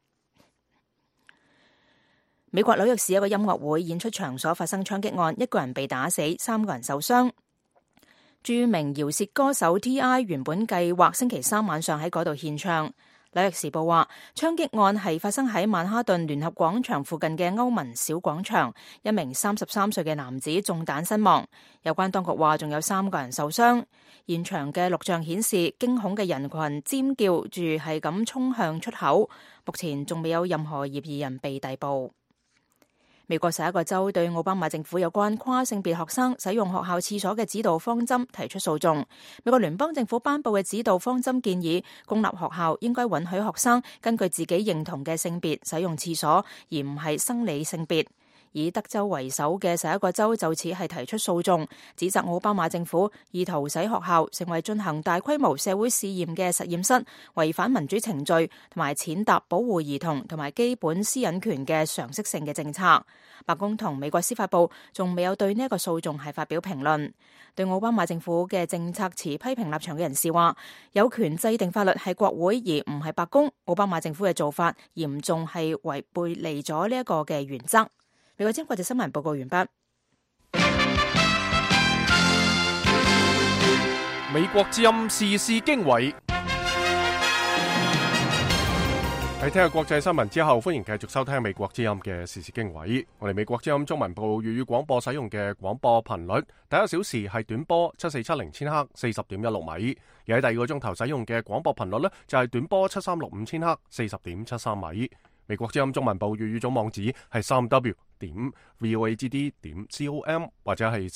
美國紐約市一個音樂會演出場所發生槍擊案，1個人被打死，3個人受傷。著名饒舌歌手 T.I. 原本計劃星期3晚上喺嗰度獻唱。紐約時報話，槍擊案係發生喺曼哈頓聯合廣場附近嘅歐文小廣場，一名33歲嘅男子中彈身亡。有關當局話，仲有3個人受傷。現場嘅錄像顯示，驚恐嘅人群尖叫住係咁衝向出口。目前仲未有任何嫌疑人被逮捕。 美國11個州對奧巴馬政府有關跨性別學生使用學校廁所嘅指導方針提出訴訟。美國聯邦政府頒布嘅指導方針建議，公立學校應該允許學生根據自己認同嘅性別使用廁所，而唔係生理性別。以德州為首嘅11個州就此係提出訴訟，指責奧巴馬政府意圖使學校成為進行大規模社會試驗嘅實驗室，違反民主程序同埋踐踏保護兒童同埋基本私隱權嘅常識性嘅政策。白宮同美國司法部仲未有對呢一個訴訟係發表評論。對奧巴馬政府嘅政策持批評立場嘅人士話，有權制定法律係國會而唔係白宮。奧巴馬政府嘅做法嚴重係違背離咗呢一個嘅原則。美國之音國際新聞報告完畢。 美國之音時事經緯。喺聽下國際新聞之後，歡迎繼續收聽美國之音嘅時事經緯。我哋美國之音中文部粵語廣播使用嘅廣播頻率，第一小時係短波7470千赫40.16米，而喺第二個鐘頭使用嘅廣播頻率呢，就係短波7365千赫40.73米。美國之音中文部粵語總網址係3w.voagd.com 或者係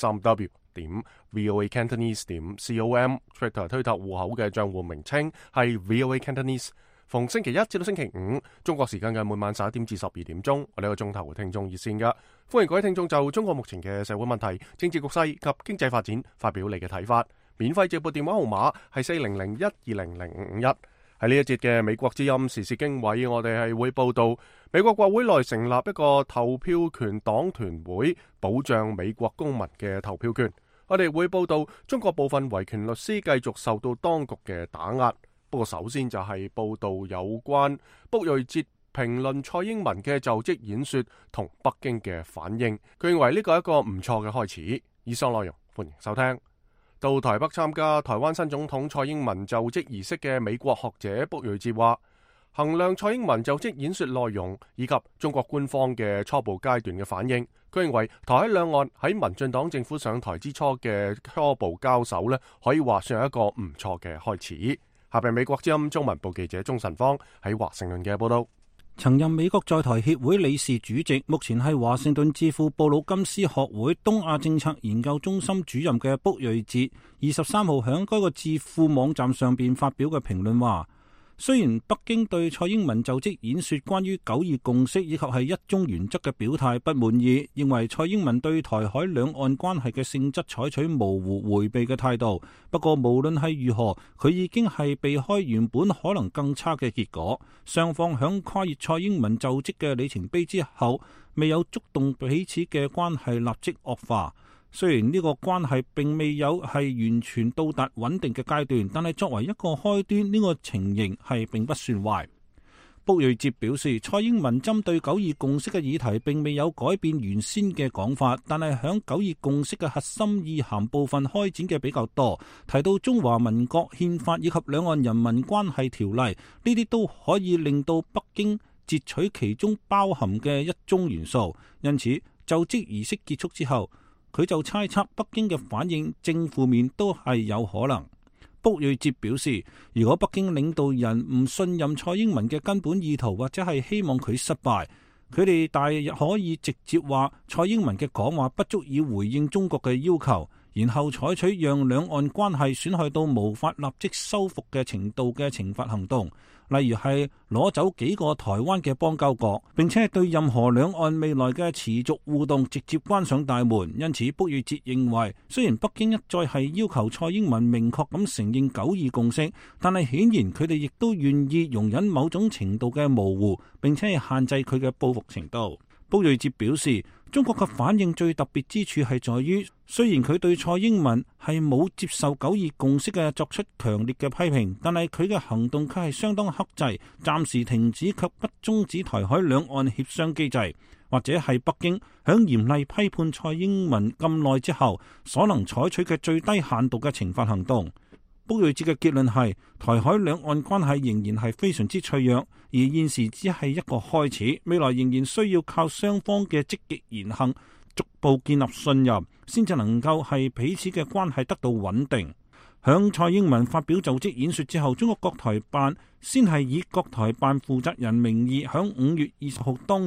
3w.voacantonese.com。 Twitter 推特戶口嘅賬戶名稱係 VOA Cantonese。逢星期一至到星期五，中國時間嘅每晚11點至12點鐘，我哋個鐘頭嘅聽眾熱線㗎，歡迎各位聽眾就中國目前嘅社會問題、政治局勢及經濟發展發表你嘅睇法。免費直撥電話號碼係400120551。喺呢一節嘅美國之音時事經緯，我哋係會報道美國國會內成立一個投票權黨團會，保障美國公民嘅投票權。我哋會報道中國部分維權律師繼續受到當局嘅打壓。不過首先就係報道有關卜瑞哲評論蔡英文嘅就職演說同北京嘅反應，佢認為呢個係一個唔錯嘅開始。以上內容歡迎收聽。到台北參加台灣新總統蔡英文就職儀式嘅美國學者卜瑞哲話，衡量蔡英文就職演說內容以及中國官方嘅初步階段嘅反應，佢認為台海兩岸喺民進黨政府上台之初嘅初步交手呢，可以話算係一個唔錯嘅開始。下邊美國之音中文部記者鍾晨芳喺華盛頓嘅報道。 曾任美國在台協會理事主席，目前係華盛頓智庫布魯金斯學會東亞政策研究中心主任嘅卜瑞哲23號響該個智庫網站上邊發表嘅評論話，雖然北京對蔡英文就職演說關於9·2共識以及係一中原則嘅表態不滿意，認為蔡英文對台海兩岸關係嘅性質採取模糊迴避嘅態度。不過無論係如何，佢已經係避開原本可能更差嘅結果。雙方響跨越蔡英文就職嘅里程碑之後，未有觸動彼此嘅關係立即惡化。雖然呢個關係並未有係完全到達穩定嘅階段，但係作為一個開端，呢個情形係並不算壞。卜瑞哲表示，蔡英文針對9·2共識嘅議題並未有改變原先嘅講法，但係響9·2共識嘅核心意涵部分開展嘅比較多，提到中華民國憲法以及兩岸人民關係條例，呢啲都可以令到北京截取其中包含嘅一中元素。因此就職儀式結束之後，佢就猜測北京嘅反應正負面都係有可能。卜瑞哲表示，如果北京領導人唔信任蔡英文嘅根本意圖，或者係希望佢失敗，佢哋大可以直接話蔡英文嘅講話不足以回應中國嘅要求，然後採取讓兩岸關係損害到無法立即修復嘅程度嘅懲罰行動，例如係攞走幾個台灣嘅邦交國，並且係對任何兩岸未來嘅持續互動直接關上大門。因此，卜瑞哲認為，雖然北京一再係要求蔡英文明確咁承認9·2共識，但係顯然佢哋亦都願意容忍某種程度嘅模糊，並且係限制佢嘅報復程度。卜瑞哲表示，中國嘅反應最特別之處係在於，雖然佢對蔡英文係冇接受9·2共識嘅作出強烈嘅批評，但係佢嘅行動卻係相當克制，暫時停止卻不終止台海兩岸協商機制，或者係北京響嚴厲批判蔡英文咁耐之後所能採取嘅最低限度嘅懲罰行動。卜瑞哲嘅結論係，台海兩岸關係仍然係非常之脆弱，而現時只係一個開始，未來仍然需要靠雙方嘅積極言行，逐步建立信任，先至能夠係彼此嘅關係得到穩定。響蔡英文發表就職演說之後，中國國台辦先係以國台辦負責人名義響5月20號當日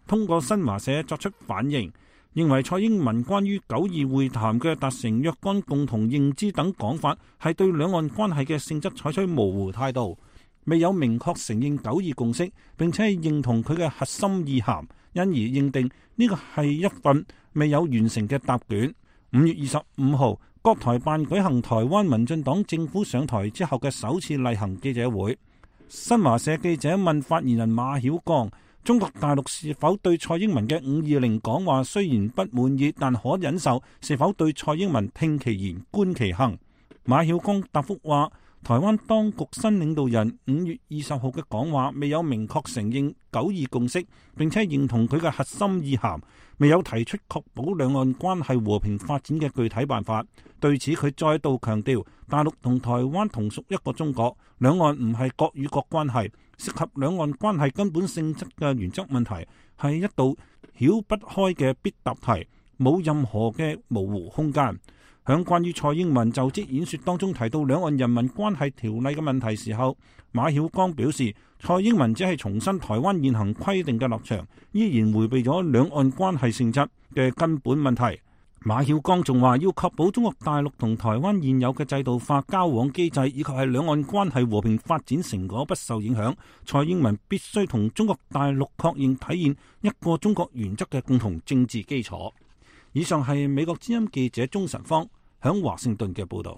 通過新華社作出反應，認為蔡英文關於9·2會談嘅達成若干共同認知等講法係對兩岸關係嘅性質採取模糊態度，未有明確承認9·2共識，並且係認同佢嘅核心意涵，因而認定呢個係一份未有完成嘅答卷。5月25號，國台辦舉行台灣民進黨政府上台之後嘅首次例行記者會。新華社記者問發言人馬曉光，中國大陸是否對蔡英文嘅5·20講話雖然不滿意，但可忍受？是否對蔡英文聽其言觀其行？馬曉光答覆話，台灣當局新領導人5月20號嘅講話未有明確承認9·2共識，並且認同佢嘅核心意涵，未有提出確保兩岸關係和平發展嘅具體辦法。對此，佢再度強調，大陸同台灣同屬一個中國，兩岸唔係國與國關係，涉及兩岸關係根本性質嘅原則問題，係一道繞不開嘅必答題，冇任何嘅模糊空間。響關於蔡英文就職演說當中提到兩岸人民關係條例嘅問題時候，馬曉光表示，蔡英文只係重申台灣現行規定嘅立場，依然迴避咗兩岸關係性質嘅根本問題。馬曉光仲話，要確保中國大陸同台灣現有嘅制度化交往機制，以及係兩岸關係和平發展成果不受影響，蔡英文必須同中國大陸確認體現一個中國原則嘅共同政治基礎。以上係美國之音記者鍾晨芳響華盛頓嘅報道。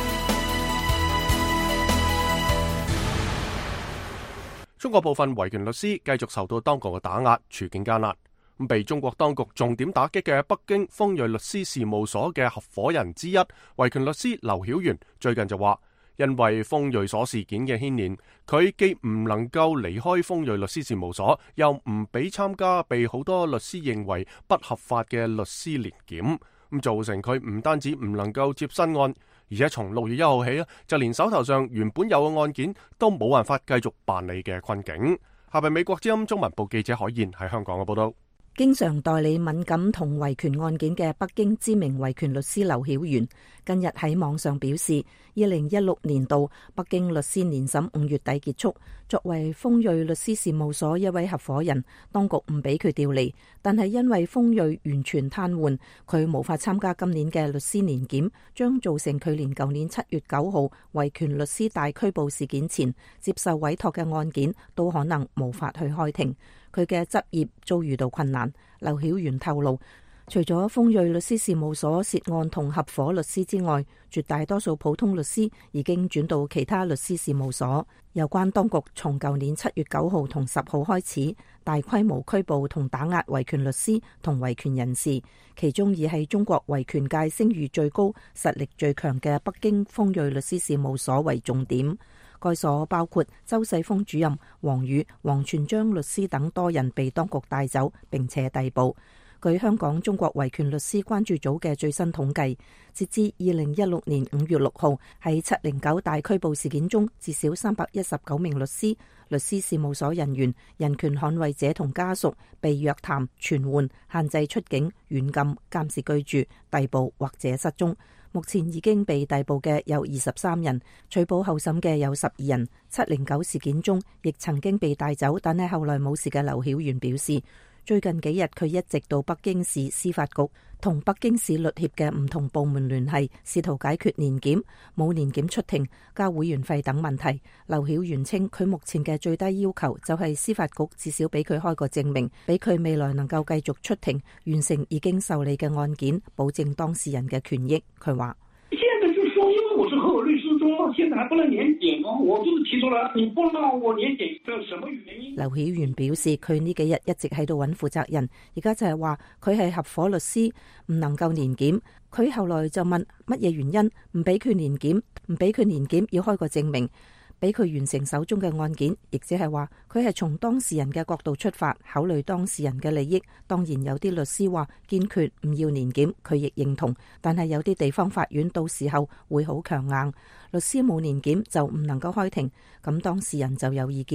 中國部分維權律師繼續受到當局嘅打壓，處境艱難。被中國當局重點打擊嘅北京鋒銳律師事務所嘅合夥人之一維權律師劉曉元最近就話，因為鋒銳所事件嘅牽連，佢既唔能夠離開鋒銳律師事務所，又唔俾參加被好多律師認為不合法嘅律師年檢，咁造成佢唔單止唔能夠接新案，而且從6月1號起就連手頭上原本有嘅案件都冇辦法繼續辦理嘅困境。下邊美國之音中文部記者海燕喺香港嘅報道。 經常代理敏感同維權案件嘅北京知名維權律師劉曉元近日喺網上表示，2016年度北京律師年審5月底結束，作為鋒銳律師事務所一位合夥人，當局唔俾佢調離，但係因為鋒銳完全癱瘓，佢無法參加今年嘅律師年檢，將造成佢連舊年7月9號維權律師大拘捕事件前接受委託嘅案件都可能無法去開庭。佢嘅執業遭遇到困難。劉曉元透露，除咗鋒銳律師事務所涉案同合夥律師之外，絕大多數普通律師已經轉到其他律師事務所。有關當局從舊年7月9號同10號開始大規模拘捕同打壓維權律師同維權人士，其中以係中國維權界聲譽最高、實力最強嘅北京鋒銳律師事務所為重點。該所包括周世峰主任、王宇、王全璋律師等多人被當局帶走並且逮捕。據香港中國維權律師關注組嘅最新統計，截至2016年5月6號，喺709大拘捕事件中，至少319名律師、律師事務所人員、人權捍衛者同家屬被約談、傳喚、限制出境、軟禁、監視居住、逮捕或者失蹤。目前已經被逮捕嘅有23人，取保候審嘅有12人。709事件中亦曾經被帶走，但係後來冇事嘅劉曉元表示，最近幾日佢一直到北京市司法局同北京市律協嘅唔同部門聯繫，試圖解決年檢、冇年檢出庭、交會員費等問題。劉曉元稱，佢目前嘅最低要求就係司法局至少俾佢開個證明，俾佢未來能夠繼續出庭，完成已經受理嘅案件，保證當事人嘅權益。佢話： 現在就說，因為我是合夥律師中，現在還不能年檢嗎？我就是提出了，你不讓我年檢，這什麼原因？ 劉曉元表示，佢呢幾日一直喺度揾負責人，而家就係話佢係合夥律師，唔能夠年檢。佢後來就問乜嘢原因唔俾佢年檢，唔俾佢年檢要開個證明，俾佢完成手中嘅案件，亦即係話佢係從當事人嘅角度出發，考慮當事人嘅利益。當然有啲律師話堅決唔要年檢，佢亦認同，但係有啲地方法院到時候會好強硬，律師冇年檢就唔能夠開庭，咁當事人就有意見。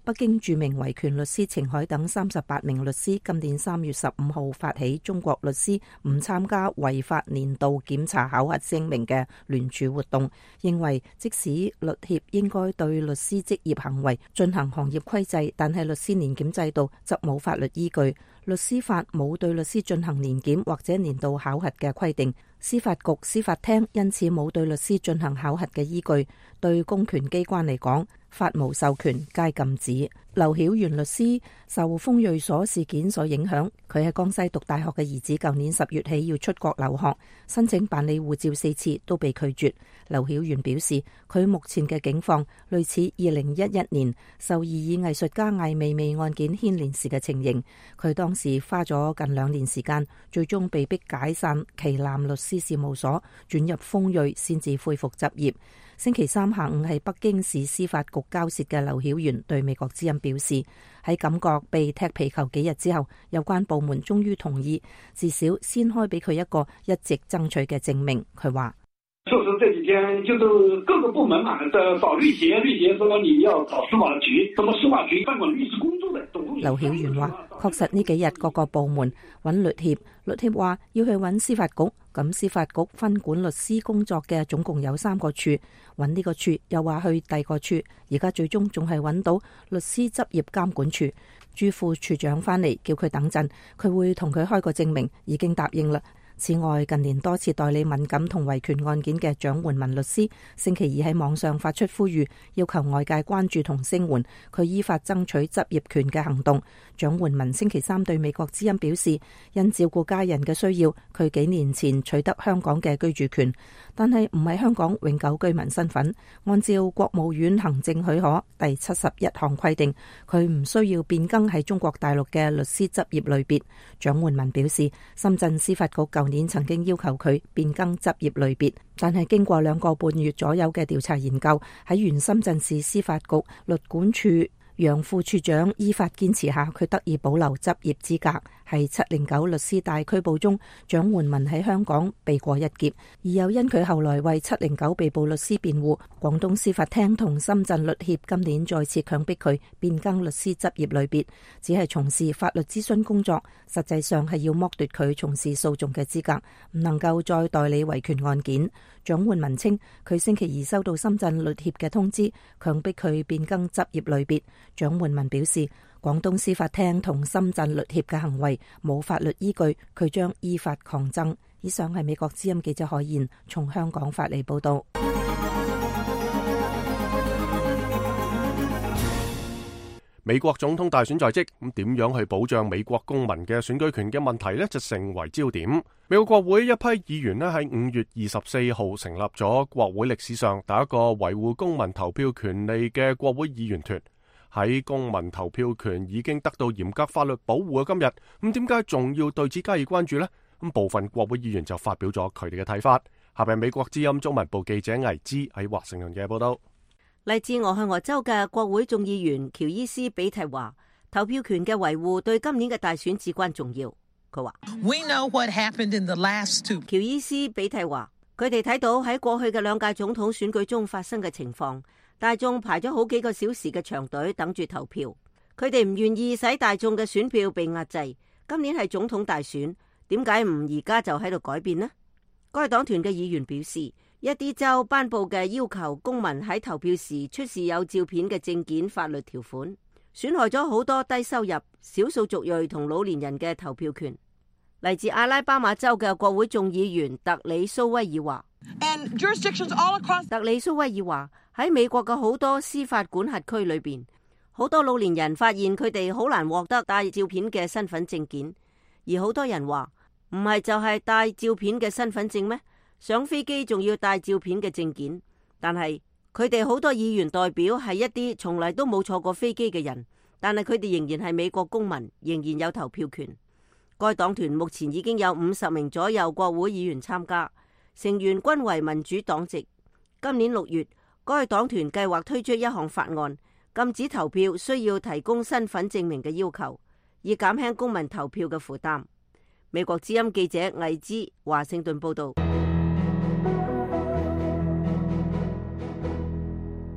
北京著名維權律師程海等38名律師今年3月15號發起中國律師唔參加違法年度檢查考核聲明嘅聯署活動，認為即使律協應該對律師職業行為進行行業規制，但係律師年檢制度則冇法律依據。律師法冇對律師進行年檢或者年度考核嘅規定，司法局、司法廳因此冇對律師進行考核嘅依據。對公權機關嚟講，法無授權皆禁止。劉曉元律師受豐瑞所事件所影響，佢喺江西讀大學嘅兒子舊年10月起要出國留學，申請辦理護照4次都被拒絕。劉曉元表示，佢目前嘅境況類似2011年受異議藝術家艾未未案件牽連時嘅情形。佢當時花咗近2年時間，最終被迫解散旗艦律師事務所，轉入豐瑞先至恢復執業。星期三下午喺北京市司法局交涉嘅劉曉元對美國之音表示，喺感覺被踢皮球幾日之後，有關部門終於同意，至少先開俾佢一個一直爭取嘅證明。佢話： 就是這幾天，就是各個部門嘛，找律協，律協說你要找司法局，什麼司法局辦管律師工作的總共。劉曉元話：確實呢幾日各個部門揾律協，律協話要去揾司法局，咁司法局分管律師工作嘅總共有3個處，揾呢個處又話去第二個處，而家最終仲係揾到律師執業監管處。朱副處長翻嚟叫佢等陣，佢會同佢開個證明，已經答應啦。此外，近年多次代理敏感同維權案件嘅蔣媛文律師，星期二喺網上發出呼籲，要求外界關注同聲援佢依法爭取執業權嘅行動。蔣媛文星期三對美國之音表示，因照顧家人嘅需要，佢幾年前取得香港嘅居住權，但係唔係香港永久居民身份。按照國務院行政許可第71項規定，佢唔需要變更喺中國大陸嘅律師執業類別。蔣媛文表示，深圳司法局舊年曾經要求佢變更執業類別，但係經過2個半月左右嘅調查研究，喺原深圳市司法局律管處楊副處長依法堅持下，佢得以保留執業資格。喺709律師大拘捕中，蔣媛文喺香港避過一劫，而又因佢後來為709被捕律師辯護，廣東司法廳同深圳律協今年再次強迫佢變更律師執業類別，只係從事法律諮詢工作，實際上係要剝奪佢從事訴訟嘅資格，唔能夠再代理維權案件。蔣媛文稱，佢星期二收到深圳律協嘅通知，強迫佢變更執業類別。蔣媛文表示，廣東司法廳同深圳律協嘅行為冇法律依據，佢將依法抗爭。以上係美國之音記者海燕從香港發嚟報道。 美國總統大選在即，咁點樣去保障美國公民嘅選舉權嘅問題呢，就成為焦點。美國國會一批議員呢喺5月24號成立咗國會歷史上第一個維護公民投票權利嘅國會議員團。喺公民投票權已經得到嚴格法律保護嘅今日，咁點解仲要對此加以關注呢？咁部分國會議員就發表咗佢哋嘅睇法。下邊美國之音中文部記者魏之喺華盛頓嘅報道。 嚟自俄亥俄州嘅國會眾議員喬伊斯比提話，投票權嘅維護對今年嘅大選至關重要。佢話 We know what happened in the last two。 喬伊斯比提話，佢哋睇到喺過去嘅2屆總統選舉中發生嘅情況。大眾排咗好幾個小時嘅長隊等住投票，佢哋唔願意使大眾嘅選票被壓制。今年係總統大選，點解唔而家就喺度改變呢？該黨團嘅議員表示，一啲州頒布嘅要求公民喺投票時出示有照片嘅證件法律條款，損害咗好多低收入、少數族裔同老年人嘅投票權。嚟自阿拉巴馬州嘅國會眾議員特里蘇威爾話，特里蘇威爾話，喺美國嘅好多司法管轄區裏邊，好多老年人發現佢哋好難獲得帶照片嘅身份證件，而好多人話唔係就係帶照片嘅身份證咩？上飛機仲要帶照片嘅證件。但係佢哋好多議員代表係一啲從嚟都冇坐過飛機嘅人，但係佢哋仍然係美國公民，仍然有投票權。該黨團目前已經有50名左右國會議員參加，成員均為民主黨籍。今年6月，該黨團計劃推出一項法案，禁止投票需要提供身份證明嘅要求，以減輕公民投票嘅負擔。美國之音記者魏之華盛頓報道。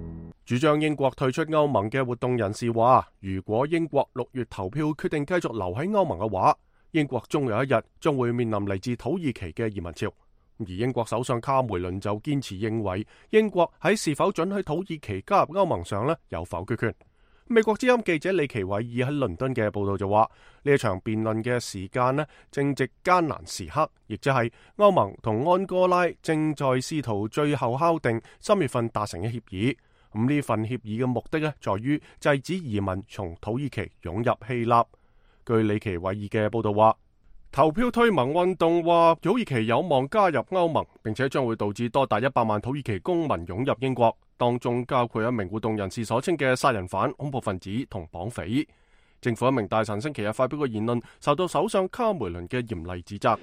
主張英國退出歐盟嘅活動人士話，如果英國6月投票決定繼續留喺歐盟嘅話，英國終有一日將會面臨嚟自土耳其嘅移民潮。而英國首相卡梅倫就堅持認為，英國喺是否准許土耳其加入歐盟上有否決權。美國之音記者李奇偉爾喺倫敦嘅報道就話，呢一場辯論嘅時間正值艱難時刻，亦即係歐盟同安哥拉正在試圖最後敲定3月份達成嘅協議。咁呢份協議嘅目的在於制止移民從土耳其湧入希臘。據李奇偉爾嘅報道話，投票推盟運動話土耳其有望加入歐盟，並且將會導致多達100萬土耳其公民湧入英國，當中包括一名活動人士所稱嘅殺人犯、恐怖分子同綁匪。政府一名大臣星期日發表嘅言論受到首相卡梅倫嘅嚴厲指責。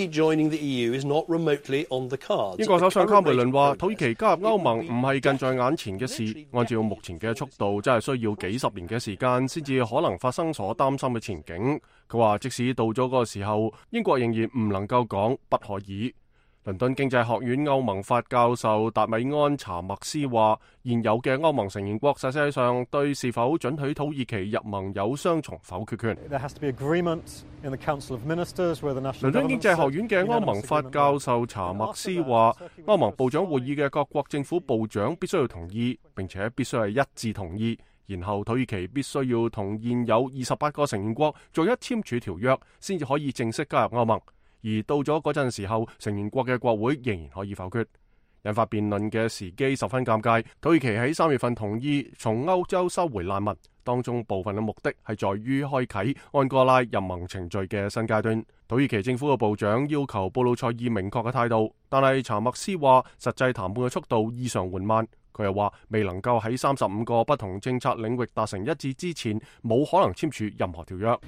英國首相卡梅倫話，土耳其加入歐盟唔係近在眼前嘅事，按照目前嘅速度，真係需要幾十年嘅時間先至可能發生所擔心嘅前景。佢話即使到咗嗰個時候，英國仍然唔能夠講不可以。倫敦經濟學院歐盟法教授達米安查默斯話，現有嘅歐盟成員國實際上對是否准許土耳其入盟有雙重否決權。倫敦經濟學院嘅歐盟法教授查默斯話，歐盟部長會議嘅各國政府部長必須要同意，並且必須係一致同意，然後土耳其必須要同現有28個成員國逐一簽署條約，先至可以正式加入歐盟。而到咗嗰陣時候，成員國嘅國會仍然可以否決，引發辯論嘅時機十分尷尬。土耳其喺3月份同意從歐洲收回難民，當中部分嘅目的係在於開啟安哥拉入盟程序嘅新階段。土耳其政府嘅部長要求布魯塞爾明確嘅態度，但係查默斯話實際談判嘅速度異常緩慢。佢又話未能夠喺35個不同政策領域達成一致之前，冇可能簽署任何條約。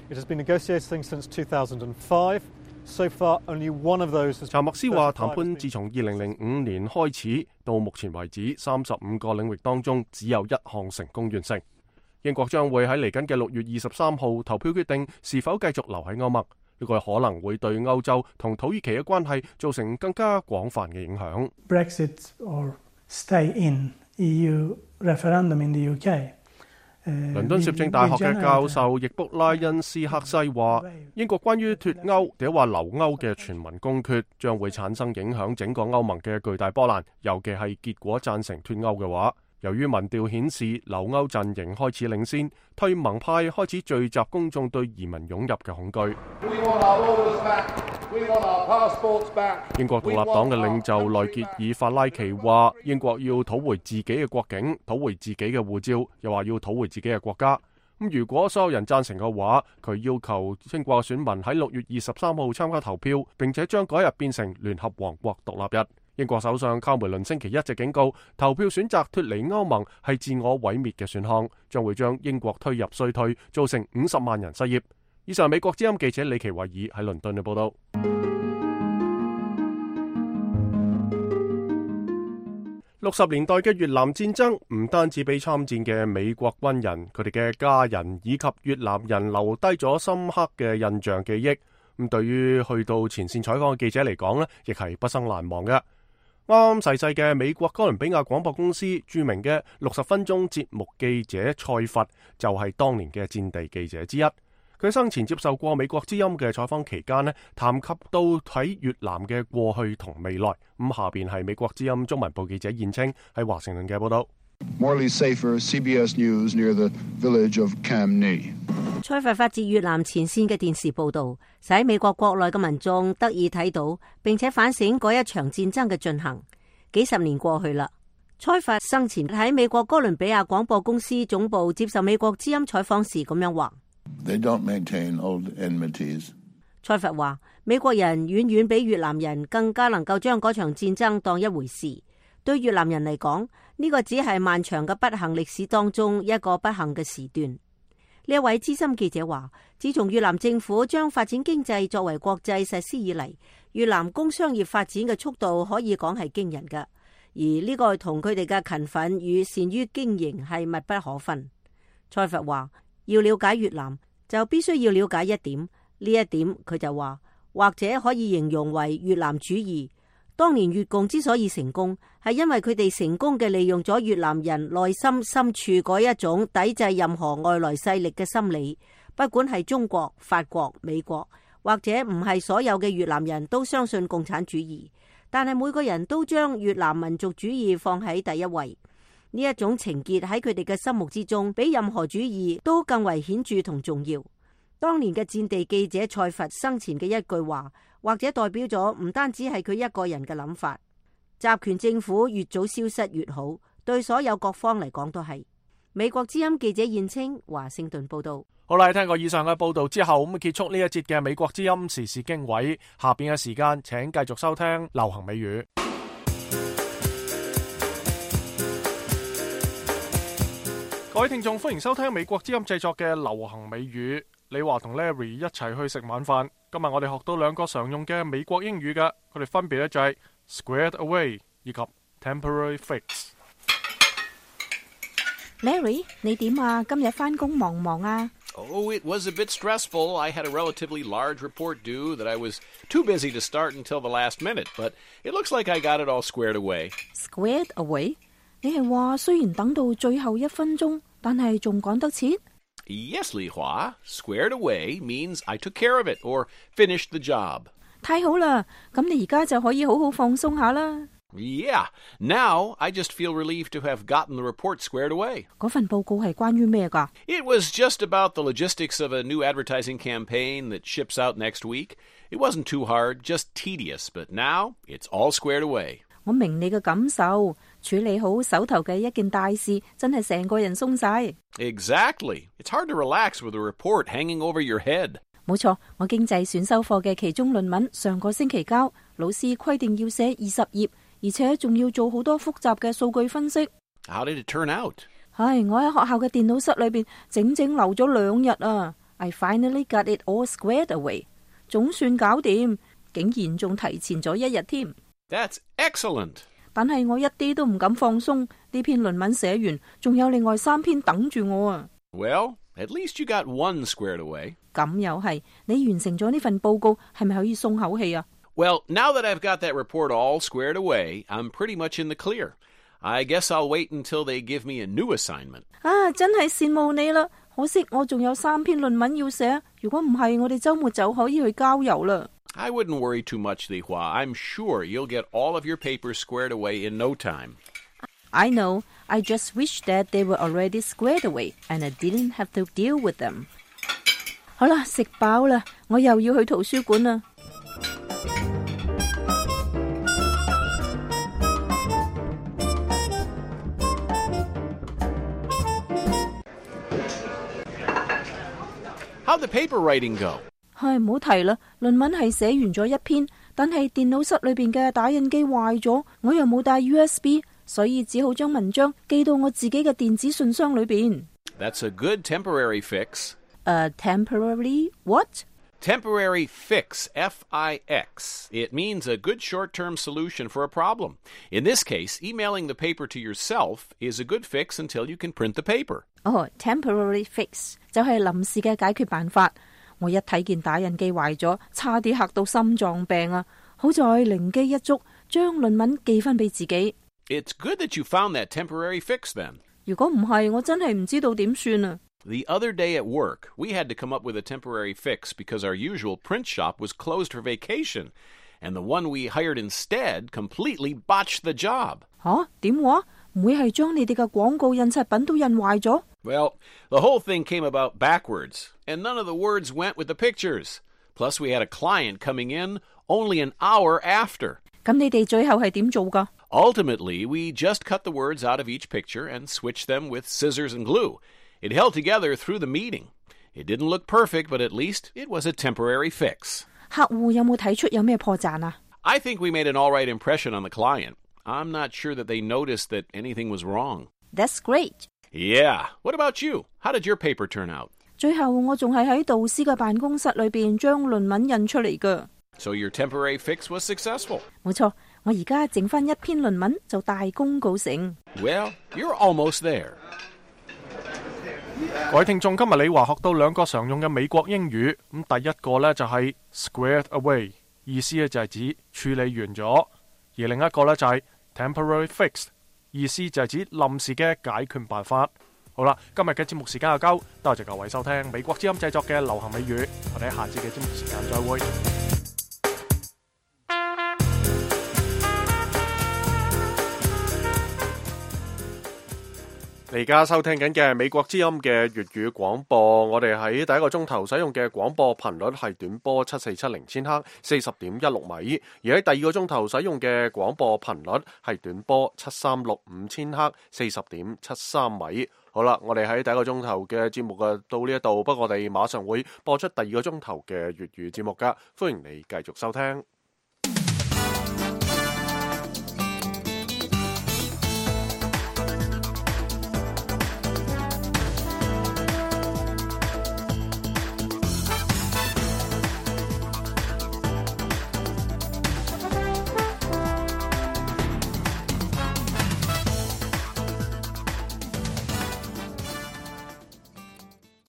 查默斯話，談判自從2005年開始到目前為止，35個領域當中只有1項成功完成。英國將會喺嚟緊嘅6月23號投票決定是否繼續留喺歐盟，呢個可能會對歐洲同土耳其嘅關係造成更加廣泛嘅影響。 Brexit or stay in EU referendum in the UK。 倫敦攝政大學嘅教授易卜拉恩斯克西話，英國關於脫歐或者話留歐嘅全民公決將會產生影響整個歐盟嘅巨大波瀾，尤其係結果贊成脫歐嘅話。由於民調顯示留歐陣營開始領先，退盟派開始聚集公眾對移民湧入嘅恐懼。英國獨立黨嘅領袖內傑爾法拉奇話，英國要討回自己嘅國境，討回自己嘅護照，又話要討回自己嘅國家。如果所有人贊成嘅話，佢要求英國選民喺6月23號參加投票，並且將嗰日變成聯合王國獨立日。英國首相卡梅倫星期一就警告，投票選擇脫離歐盟係自我毀滅嘅選項，將會將英國推入衰退，造成50萬人失業。以上美國之音記者李奇維爾喺倫敦嘅報道。60年代嘅越南戰爭唔單止俾參戰嘅美國軍人、佢哋嘅家人以及越南人留低咗深刻嘅印象記憶。咁對於去到前線採訪嘅記者嚟講呢，亦係畢生難忘嘅。啱啱逝世嘅美國哥倫比亞廣播公司著名嘅60分鐘節目記者蔡佛，就係當年嘅戰地記者之一。佢生前接受過美國之音嘅採訪期間呢，談及到喺越南嘅過去同未來。咁下邊係美國之音中文部記者燕青喺華盛頓嘅報道。 Morley Safer, CBS News near the village of Cam Ni。 蔡佛發自越南前線嘅電視報道，使美國國內嘅民眾得以睇到，並且反省嗰一場戰爭嘅進行。幾十年過去啦，蔡佛生前喺美國哥倫比亞廣播公司總部接受美國之音採訪時咁樣話。 They don't maintain old enmities。 蔡佛話，美國人遠遠比越南人更加能夠將嗰場戰爭當一回事。對越南人嚟講，呢個只係漫長嘅不幸歷史當中一個不幸嘅時段。呢一位資深記者話，自從越南政府將發展經濟作為國際實施以嚟，越南工商業發展嘅速度可以講係驚人嘅，而呢個同佢哋嘅勤奮與善於經營係密不可分。蔡佛話，要了解越南就必須要了解一點，呢一點佢就話，或者可以形容為越南主義。 當年越共之所以成功，係因為佢哋成功嘅利用咗越南人內心深處嗰一種抵制任何外來勢力嘅心理。不管係中國、法國、美國，或者唔係所有嘅越南人都相信共產主義，但係每個人都將越南民族主義放喺第一位。呢一種情結喺佢哋嘅心目之中，比任何主義都更為顯著同重要。當年嘅戰地記者蔡佛生前嘅一句話，或者代表咗唔單止係佢一個人嘅諗法。集權政府越早消失越好，對所有各方嚟講都係。美國之音記者燕青華盛頓報道。 好啦，聽過以上嘅報道之後，咁結束呢一節嘅美國之音時事經緯。下邊嘅時間，請繼續收聽流行美語。各位聽眾，歡迎收聽美國之音製作嘅流行美語。李華同 Larry 一齊去食晚飯。今日我哋學到兩個常用嘅美國英語嘅，佢哋分別咧就係 squared away 以及 temporary fix。Larry， 你點啊？今日返工忙唔忙啊 ？Oh, it was a bit stressful. I had a relatively large report due that I was too busy to start until the last minute, but it looks like I got it all squared away. Squared away？ 你係話雖然等到最後1分鐘，但係仲趕得切？ Yes, Li Hua. Squared away means I took care of it or finished the job. 太好啦，咁你而家就可以好好放鬆下啦。 Yeah, now I just feel relieved to have gotten the report squared away. 嗰份報告係關於咩㗎？ It was just about the logistics of a new advertising campaign that ships out next week. It wasn't too hard, just tedious, but now it's all squared away. 我明你嘅感受，處理好手頭嘅一件大事，真係成個人鬆晒。 Exactly. It's hard to relax with a report hanging over your head. 冇錯，我經濟選修課嘅期中論文上個星期交，老師規定要寫20頁。而且仲要做好多複雜嘅數據分析。 How did it turn out? 我喺學校嘅電腦室裏邊整留咗2日啊。I finally got it all squared away， 總算搞掂，竟然仲提前咗1日添。 That's excellent。 但係我一啲都唔敢放鬆，呢篇論文寫完，仲有另外3篇等住我啊。 Well, at least you got one squared away。 咁又係，你完成咗呢份報告，係咪可以鬆口氣啊 ？Well, now that I've got that report all squared away, I'm pretty much in the clear. I guess I'll wait until they give me a new assignment. 啊，真係羨慕你啦！可惜我仲有3篇論文要寫，如果唔係，我哋週末就可以去郊遊啦。 I wouldn't worry too much, Li Hua. I'm sure you'll get all of your papers squared away in no time. I know. I just wish that they were already squared away, and I didn't have to deal with them. 好啦，食飽啦，我又要去圖書館啦。 How'd the paper writing go? 係唔好提啦，論文係寫完咗1篇，但係電腦室裏邊嘅打印機壞咗，我又冇帶 USB， 所以只好將文章寄到我自己嘅電子信箱裏邊。 That's a good temporary fix. Temporary what? Temporary fix, F-I-X. It means a good short-term solution for a problem. In this case, emailing the paper to yourself is a good fix until you can print the paper. Temporary fix 就係臨時嘅解決辦法。我一睇見打印機壞咗，差啲嚇到心臟病啊！好在靈機一觸，將論文寄翻俾自己。 It's good that you found that temporary fix then. 如果唔係，我真係唔知道點算啊！ The other day at work, we had to come up with a temporary fix because our usual print shop was closed for vacation, and the one we hired instead completely botched the job. 點話？唔會係將你哋嘅廣告印刷品都印壞咗？ Well, the whole thing came about backwards, and none of the words went with the pictures. Plus, we had a client coming in only an hour after. 咁你哋最後係點做㗎？ Ultimately, we just cut the words out of each picture and switched them with scissors and glue. It held together through the meeting. It didn't look perfect, but at least it was a temporary fix. 客戶有冇睇出有咩破綻啊？ I think we made an all right impression on the client. I'm not sure that they noticed that anything was wrong. That's great. Yeah. What about you? How did your paper turn out? 最後我仲係喺導師嘅辦公室裏邊將論文印出嚟㗎。 So your temporary fix was successful. 冇錯，我而家剩翻1篇論文就大功告成。 Well, you're almost there. 各位聽眾，今日李華學到2個常用嘅美國英語。咁第一個呢就係 squared away， 意思呢就係指處理完咗。 而另一個呢，就係 temporary fix， 意思就係指臨時嘅解決辦法。好啦，今日嘅節目時間就夠，多謝各位收聽美國之音製作嘅流行美語，我哋喺下次嘅節目時間再會。 你而家收聽緊嘅美國之音嘅粵語廣播，我哋喺第一個鐘頭使用嘅廣播頻率係短波7470千赫40.16米，而喺第二個鐘頭使用嘅廣播頻率係短波7365千赫40.73米。好啦，我哋喺第一個鐘頭嘅節目到呢一度，不過我哋馬上會播出第二個鐘頭嘅粵語節目噶，歡迎你繼續收聽。